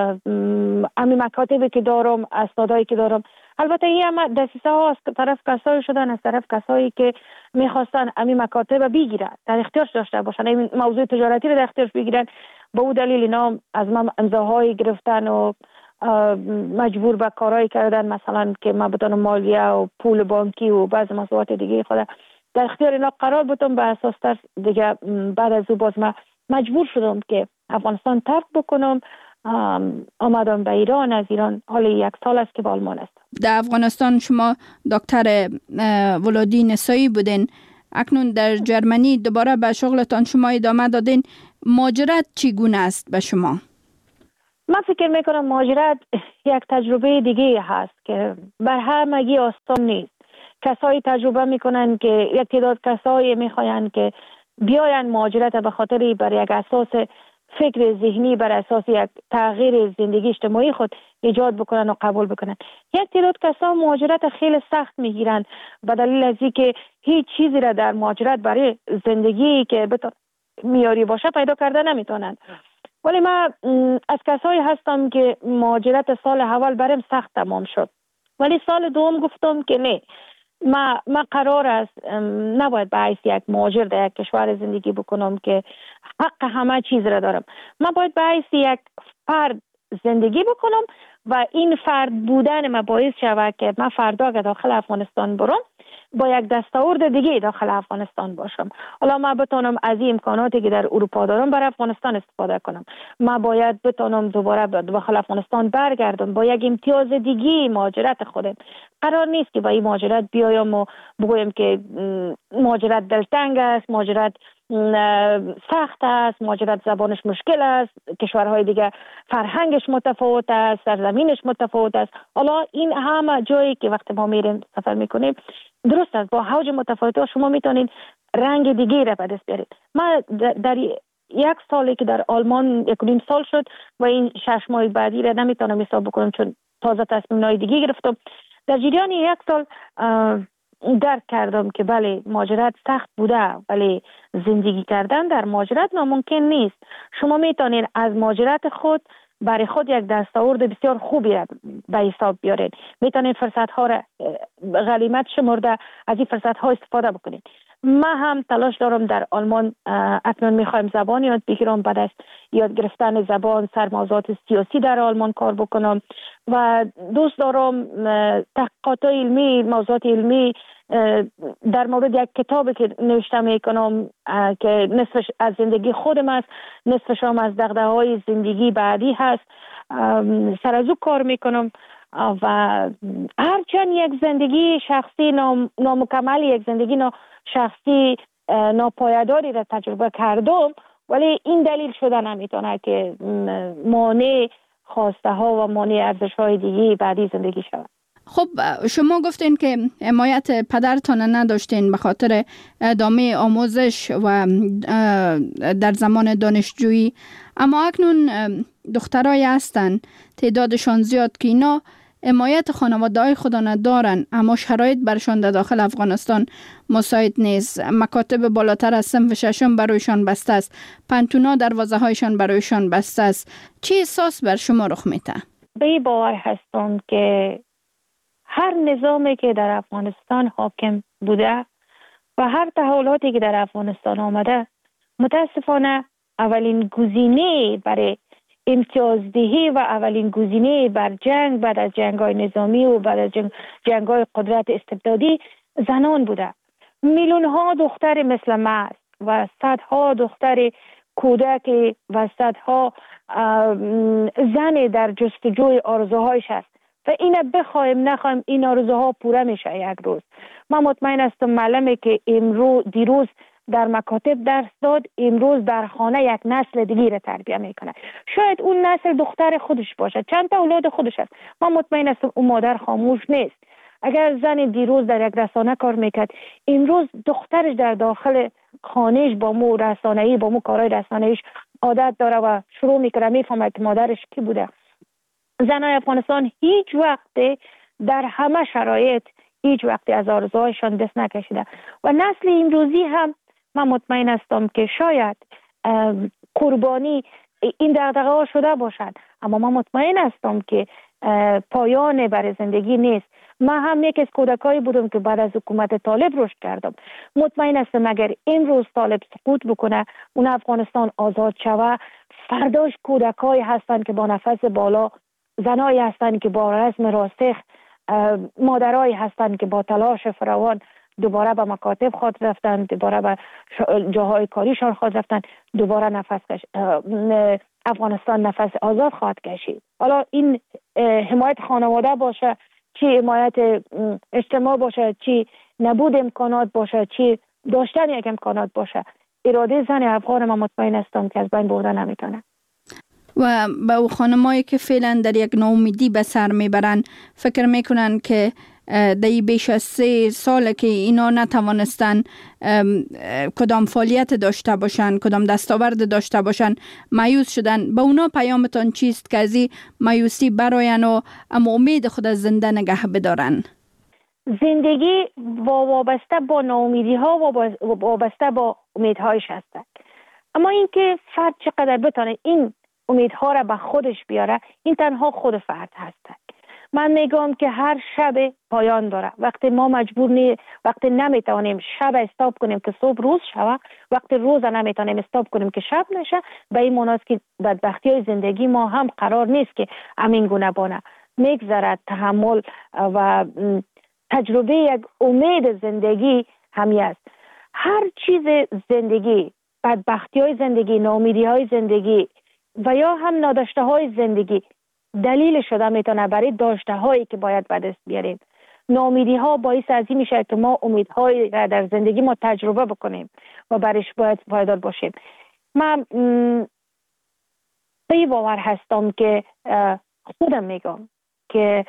امی مکاتبی که دارم، اسنادایی که دارم، البته این هم دسیسه ها از طرف کسایی شدن، از طرف کسایی که میخواستن امی مکاتب بگیرن، در اختیارش داشته باشن، این موضوع تجارتی رو در اختیارش بگیرن. به اون دلیل اینا از من امضاهایی گرفتن و مجبور به کارهایی کردن، مثلا که من بتونم مالیه و پول بانکی و بعض مسئولیت دیگه خود در اختیار اینا قرار بدم. به اساس تر دیگه بعد از او باز من مجبور شدم که افغانستان ترک بکنم. آمدم به ایران. از ایران حال 1 سال است که به آلمان هستم. در افغانستان شما دکتر ولادی نسایی بودین، اکنون در جرمنی دوباره به شغلتان شما ادامه دادین. مهاجرت چگونه است به شما؟ من فکر میکنم مهاجرت یک تجربه دیگه هست که بر همگی آسان نیست. کسایی تجربه میکنن که یک تعداد کسایی میخواین که بیاین مهاجرت به خاطر بر یک اساس فکر ذهنی، بر اساس یک تغییر زندگی اجتماعی خود ایجاد بکنن و قبول بکنن. یک تعداد کسا مهاجرت خیلی سخت میگیرن به دلیل از اینکه هیچ چیزی را در مهاجرت برای زندگی که معیاری باشه پیدا کرده نمیتونن. ولی من از کسایی هستم که مهاجرت سال اول برام سخت تمام شد، ولی سال دوم گفتم که نه، من قرار است نباید به حیث یک مهاجر در یک کشور زندگی بکنم که حق همه چیز را دارم. من باید به حیث یک فرد زندگی بکنم و این فرد بودن من باعث شود که من فردا که داخل افغانستان برم با یک دستاورد دیگه داخل افغانستان باشم. حالا من بتونم از این امکاناتی که در اروپا دارم بر افغانستان استفاده کنم. من باید بتونم دوباره داخل افغانستان برگردم با یک امتیاز دیگه مهاجرت خودم. قرار نیست که با این مهاجرت بیایم و بگویم که مهاجرت دلتنگ است، مهاجرت سخت است، مهاجرت زبانش مشکل است، کشورهای دیگه فرهنگش متفاوت است، سرزمینش متفاوت است. حالا این همه جایی که وقتی ما میریم سفر میکنیم درست است، با حوج متفاوت شما میتونید رنگ دیگه را به دست بیارید. من در 1 سالی که در آلمان 1.5 سال شد و این 6 ماه بعدی را نمیتونم حساب بکنم چون تازه تصمیم‌های دیگه گرفتم. در جریان 1 سال درک کردم که بله مهاجرت سخت بوده، ولی زندگی کردن در مهاجرت ناممکن نیست. شما میتونید از مهاجرت خود برای خود یک دستاورد بسیار خوبی را به حساب بیارید. میتونید فرصت ها را غنیمت شمرده از این فرصت ها استفاده بکنید. من هم تلاش دارم در آلمان اکنون میخوایم زبان یاد بگیرم، بعد از یاد گرفتن زبان سر موضوعات سیاسی در آلمان کار بکنم و دوست دارم تحقیقات علمی، موضوعات علمی در مورد یک کتابی که نوشته میکنم که نصفش از زندگی خودم است، نصفش هم از دغدغه‌های زندگی بعدی هست، سر از او کار میکنم و هرچند یک زندگی شخصی نامکمل، یک زندگی شخصی ناپایداری را تجربه کردم، ولی این دلیل شده نمیتونه که مانع خواسته ها و مانع ارزش های دیگه بعدی زندگی شود. خب شما گفتین که حمایت پدرتان نداشتین به خاطر ادامه آموزش و در زمان دانشجویی، اما اکنون دخترای هستن تعدادشان زیاد که اینا حمایت خانواده‌های خود ندارن، اما شرایط برشان در داخل افغانستان مساعد نیست. مکاتب بالاتر از صنف 6 برایشان بسته است، پنتونا دروازه‌هایشان برایشان بسته است. چه احساس بر شما رخ میده؟ به این باور هستم که هر نظامی که در افغانستان حاکم بوده و هر تحولاتی که در افغانستان آمده، متاسفانه اولین گزینه برای امتیازدهی و اولین گزینه بر جنگ بعد از جنگ‌های نظامی و بعد از جنگ‌های قدرت استبدادی زنان بوده. میلیون‌ها دختر مثل ما و صدها دختر کودک و صدها زن در جستجوی آرزوهایش است و این بخوایم نخوایم این آرزوها پوره میشه یک روز. من مطمئن هستم معلمی که دیروز در مکاتب درس داد امروز در خانه یک نسل دیگه را تربیت میکنه. شاید اون نسل دختر خودش باشه، چند تا اولاد خودش است. من مطمئن هستم اون مادر خاموش نیست. اگر زن دیروز در یک رسانه کار میکرد امروز دخترش در داخل خانهش با مو رسانه‌ای با مو کارهای رسانه‌ایش عادت داره و شروع میکنه میفهمه که مادرش کی بوده. زنای افغانستان هیچ وقت در همه شرایط هیچ وقت از آرزوهایشان دست نکشیده و نسل امروزی هم من مطمئن هستم که شاید قربانی این دغدغه ها شده باشد، اما من مطمئن هستم که پایان برای زندگی نیست. من هم یک از کودکایی بودم که بعد از حکومت طالب رشد کردم. مطمئن هستم اگر این روز طالب سقوط بکنه اون افغانستان آزاد شوه، فرداش کودکایی هستند که با نفس بالا، زنایی هستند که با رزم راسخ، مادرایی هستند که با تلاش فراوان دوباره به مکاتب خود رفتن، دوباره به جاهای کاریشان خود رفتن، دوباره افغانستان نفس آزاد خواهد کشید. حالا این حمایت خانواده باشه، چی حمایت اجتماع باشه، چی نبود امکانات باشه، چی داشتن یک امکانات باشه، اراده زن افغان من مطمئن هستم که از بین برده نمیتونه. و به او خانمایی که فعلا در یک ناامیدی به سر میبرن فکر میکنن که در بیش از 3 سال که اینا نتوانستن کدام فعالیت داشته باشن، کدام دستاورد داشته باشن، مایوس شدن، به اونا پیامتان چیست که از این مایوسی براین و اما امید خود از زنده نگه بدارن؟ زندگی وابسته با ناامیدی ها و وابسته با امیدهایش هستند، اما اینکه فرد چقدر بتونه این امیدها را به خودش بیاره این تنها خود فرد هست. من میگم که هر شب پایان داره. وقتی ما وقتی نمیتونیم شب استاپ کنیم که صبح روز شوه، وقتی روز نمیتونیم استاپ کنیم که شب نشه، به این معناست که بدبختی های زندگی ما هم قرار نیست که همین گونه بانه. میگذرد تحمل و تجربه یک امید زندگی همی است. هر چیز زندگی، بدبختی های زندگی، ناامیدی های زندگی و یا هم ناداشته های زندگی دلیل شده میتونه برای داشته هایی که باید به دست بیاریم. ناامیدی ها باعث از این میشه که ما امیدهایی را در زندگی ما تجربه بکنیم و برایش باید پایدار باشیم. من به باور هستم که خودم میگم که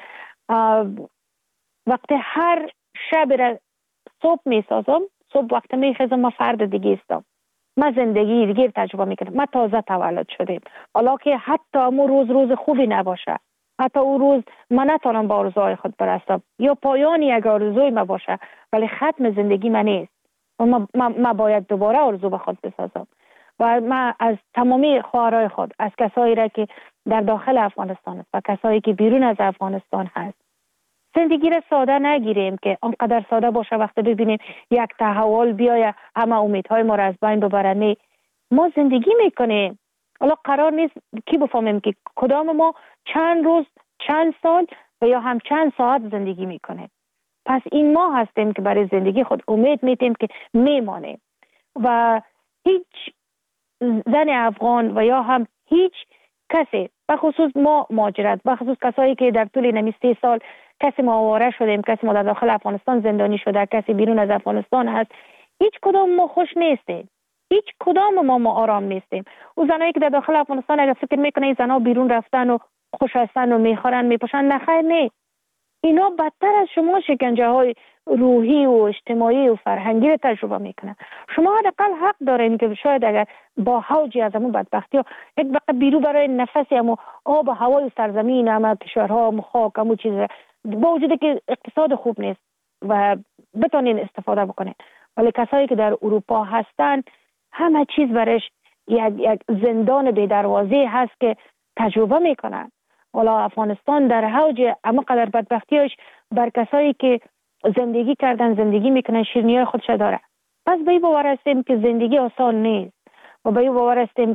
وقتی هر شب را صبح میسازم، صبح وقتی میخیزم ما فرد دیگه هستم، ما زندگی دیگه تجربه میکنم. ما تازه تولد شدیم، حالا که حتی امو روز خوبی نباشه، حتی اون روز من نتونم با آرزوهای خود برسم یا پایانی یک آرزوی ما باشه، ولی ختم زندگی من نیست و ما باید دوباره آرزو به خود بسازم. و من از تمامی خواهرای خود، از کسایی را که در داخل افغانستان است و کسایی که بیرون از افغانستان هست، زندگی را ساده نگیریم که آنقدر ساده باشه وقتی ببینیم یک تحول بیایه همه امیدهای ما را از بین ببرن. ما زندگی میکنیم، حالا قرار نیست کی بفهمیم که کدام ما چند روز، چند سال و یا هم چند ساعت زندگی میکنیم. پس این ما هستیم که برای زندگی خود امید میتیم که میمانیم و هیچ زن افغان و یا هم هیچ کسی، بخصوص ما مهاجرت، بخصوص کسایی که در طول نمی 3 سال کسی ما آواره شدیم، کسی ما در داخل افغانستان زندانی شده، کسی بیرون از افغانستان هست، هیچ کدام ما خوش نیستیم، هیچ کدام ما آرام نیستیم. او زنایی که در داخل افغانستان اگر فکر میکنه این زنها بیرون رفتن و خوش هستن و میخورن میپوشن، نخیر نه، اینا بدتر از شما شکنجه های روحی و اجتماعی و فرهنگی رو تجربه میکنن. شما حداقل حق دارین که شاید اگر با حوجی از همون بدبختی ها یک وقت بیرو برای نفسی همون آب و هوای سرزمین همه کشورها همون خاک همون چیز با وجود که اقتصاد خوب نیست و بتونین استفاده بکنین، ولی کسایی که در اروپا هستن همه چیز برش یک زندان بی دروازه هست که تجربه میکنن. حالا افغانستان در حوج اما قدر بدبختیش بر کسایی که زندگی کردن، زندگی میکنن، شیرینی های خودش داره. پس به این باور هستیم که زندگی آسان نیست و به این باور هستیم که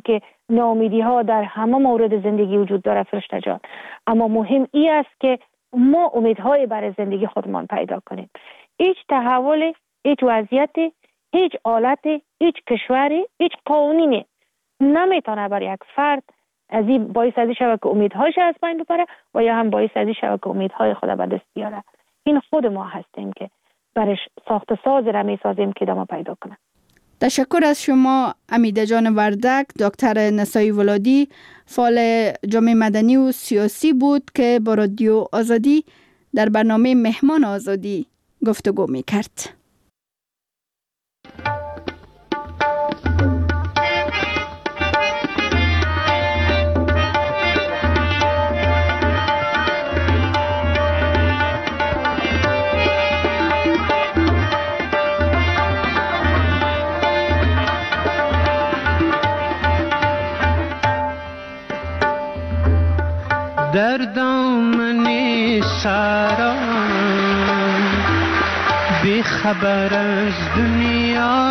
ناامیدی ها در همه مورد زندگی وجود داره فرشته جان، اما مهم این است که ما امیدهای برای زندگی خودمان پیدا کنیم. هیچ تحول، هیچ وضعیت، هیچ حالت، هیچ کشوری، هیچ قانونی نمیتونه برای یک فرد از این باعث ازی شود که امیدهاش از بین ببره و یا هم باعث ازی شود که امیدهای خود به دست بیاره. این خود ما هستیم که برش ساخت ساز را میسازیم که ادامه پیدا کنه. تشکر از شما امیده جان وردک. دکتر نسایی ولادی فعال جامعه مدنی و سیاسی بود که با رادیو آزادی در برنامه مهمان آزادی گفتگو میکرد. در دامن سرا بی خبر از دنیا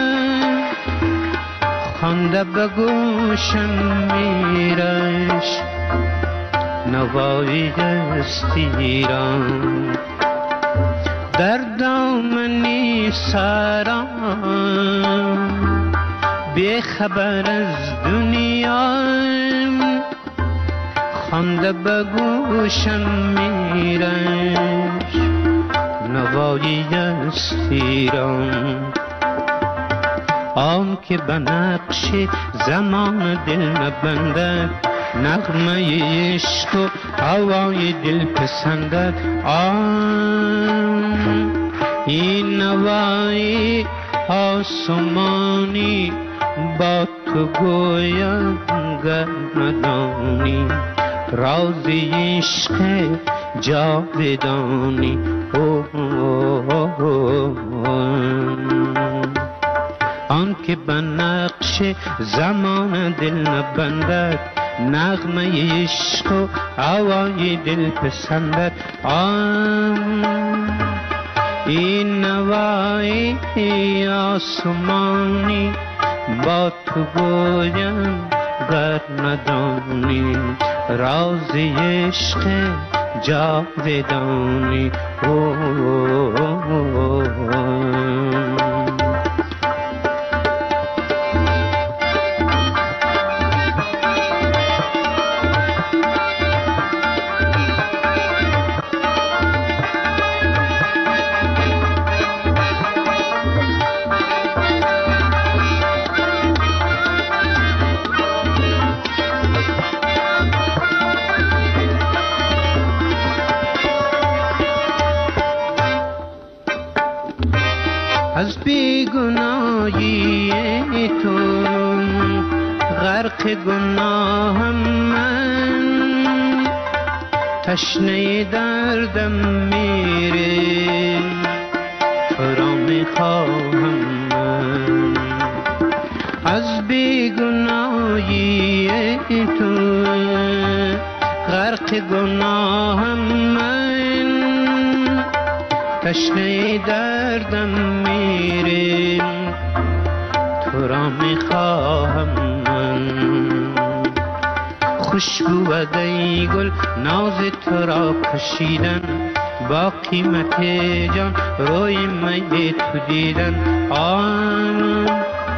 خوانده به گوشم میرش نوای استیران. در دامن سرا بی خبر از دنیا خانده به گوشم میرش نوایی استیران. آن که به نقش زمان دل نبندد نغمه عشق و هوای دل پسندد. آن این نوای آسمانی با تو گویم گر ندانی رازی عشق جاودانی. آن که به نقش زمان دل نبندد نغمه عشق و هوای دل پسندد. آن این نوای آسمانی با تو گویم گر ندانی رازی عشق جاودانی. از بیگناهی تو غرق گناهم من تشنه دردم میره تو را میخواهم من. از بیگناهی تو غرق گناهم من تشنه دردم میریم تو را میخواهم من. خوشبو و دی گل ناز تو را کشیدن با قیمت جان روی می تو دیدن. آن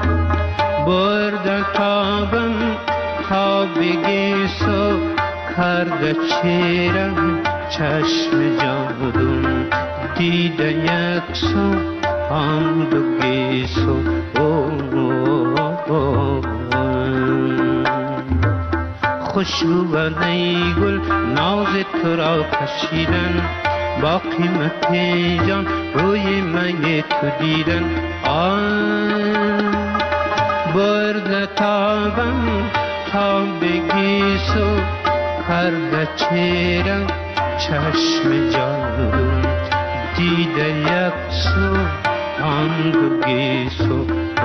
برد تابم تا بگیسو کرده چیرم چشم جادون دیده یک سو آن دو گیسو. خوشبو و نیگل ناز تو را کشیدن با قیمت جان روی من تو دیدن. آن برد تابم تا بگیسو کرده چیرم چشم جادون دیده یک سو آن دو گیسو.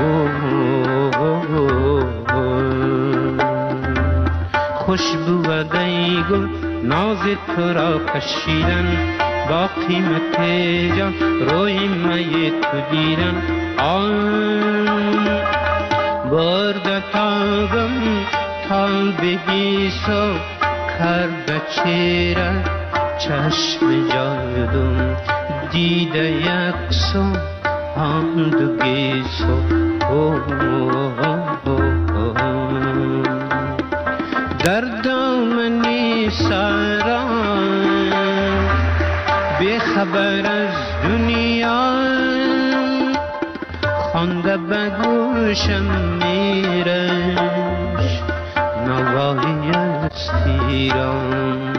خوشبو و دیگل ناز تو را کشیدن با قیمت جان روی می تو دیدن. آن برد تابم تا بگیسو کرده چیره چشم جادم دیده یک سو هم دو گیسو در دامنی سارا بی خبر از دنیا خانده بگوشم میرش نوایی است ایران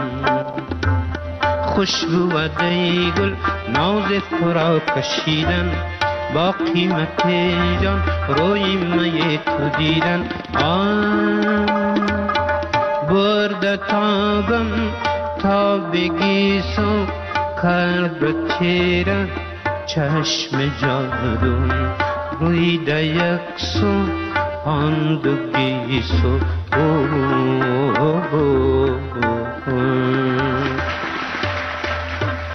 خوشبو و دی گل ناز تو را کشیدن با قیمت جان روی می تو دیدن برده تابم تا بگیسو کرد چیره چشم جادم روی ده یک سو آن دو گیسو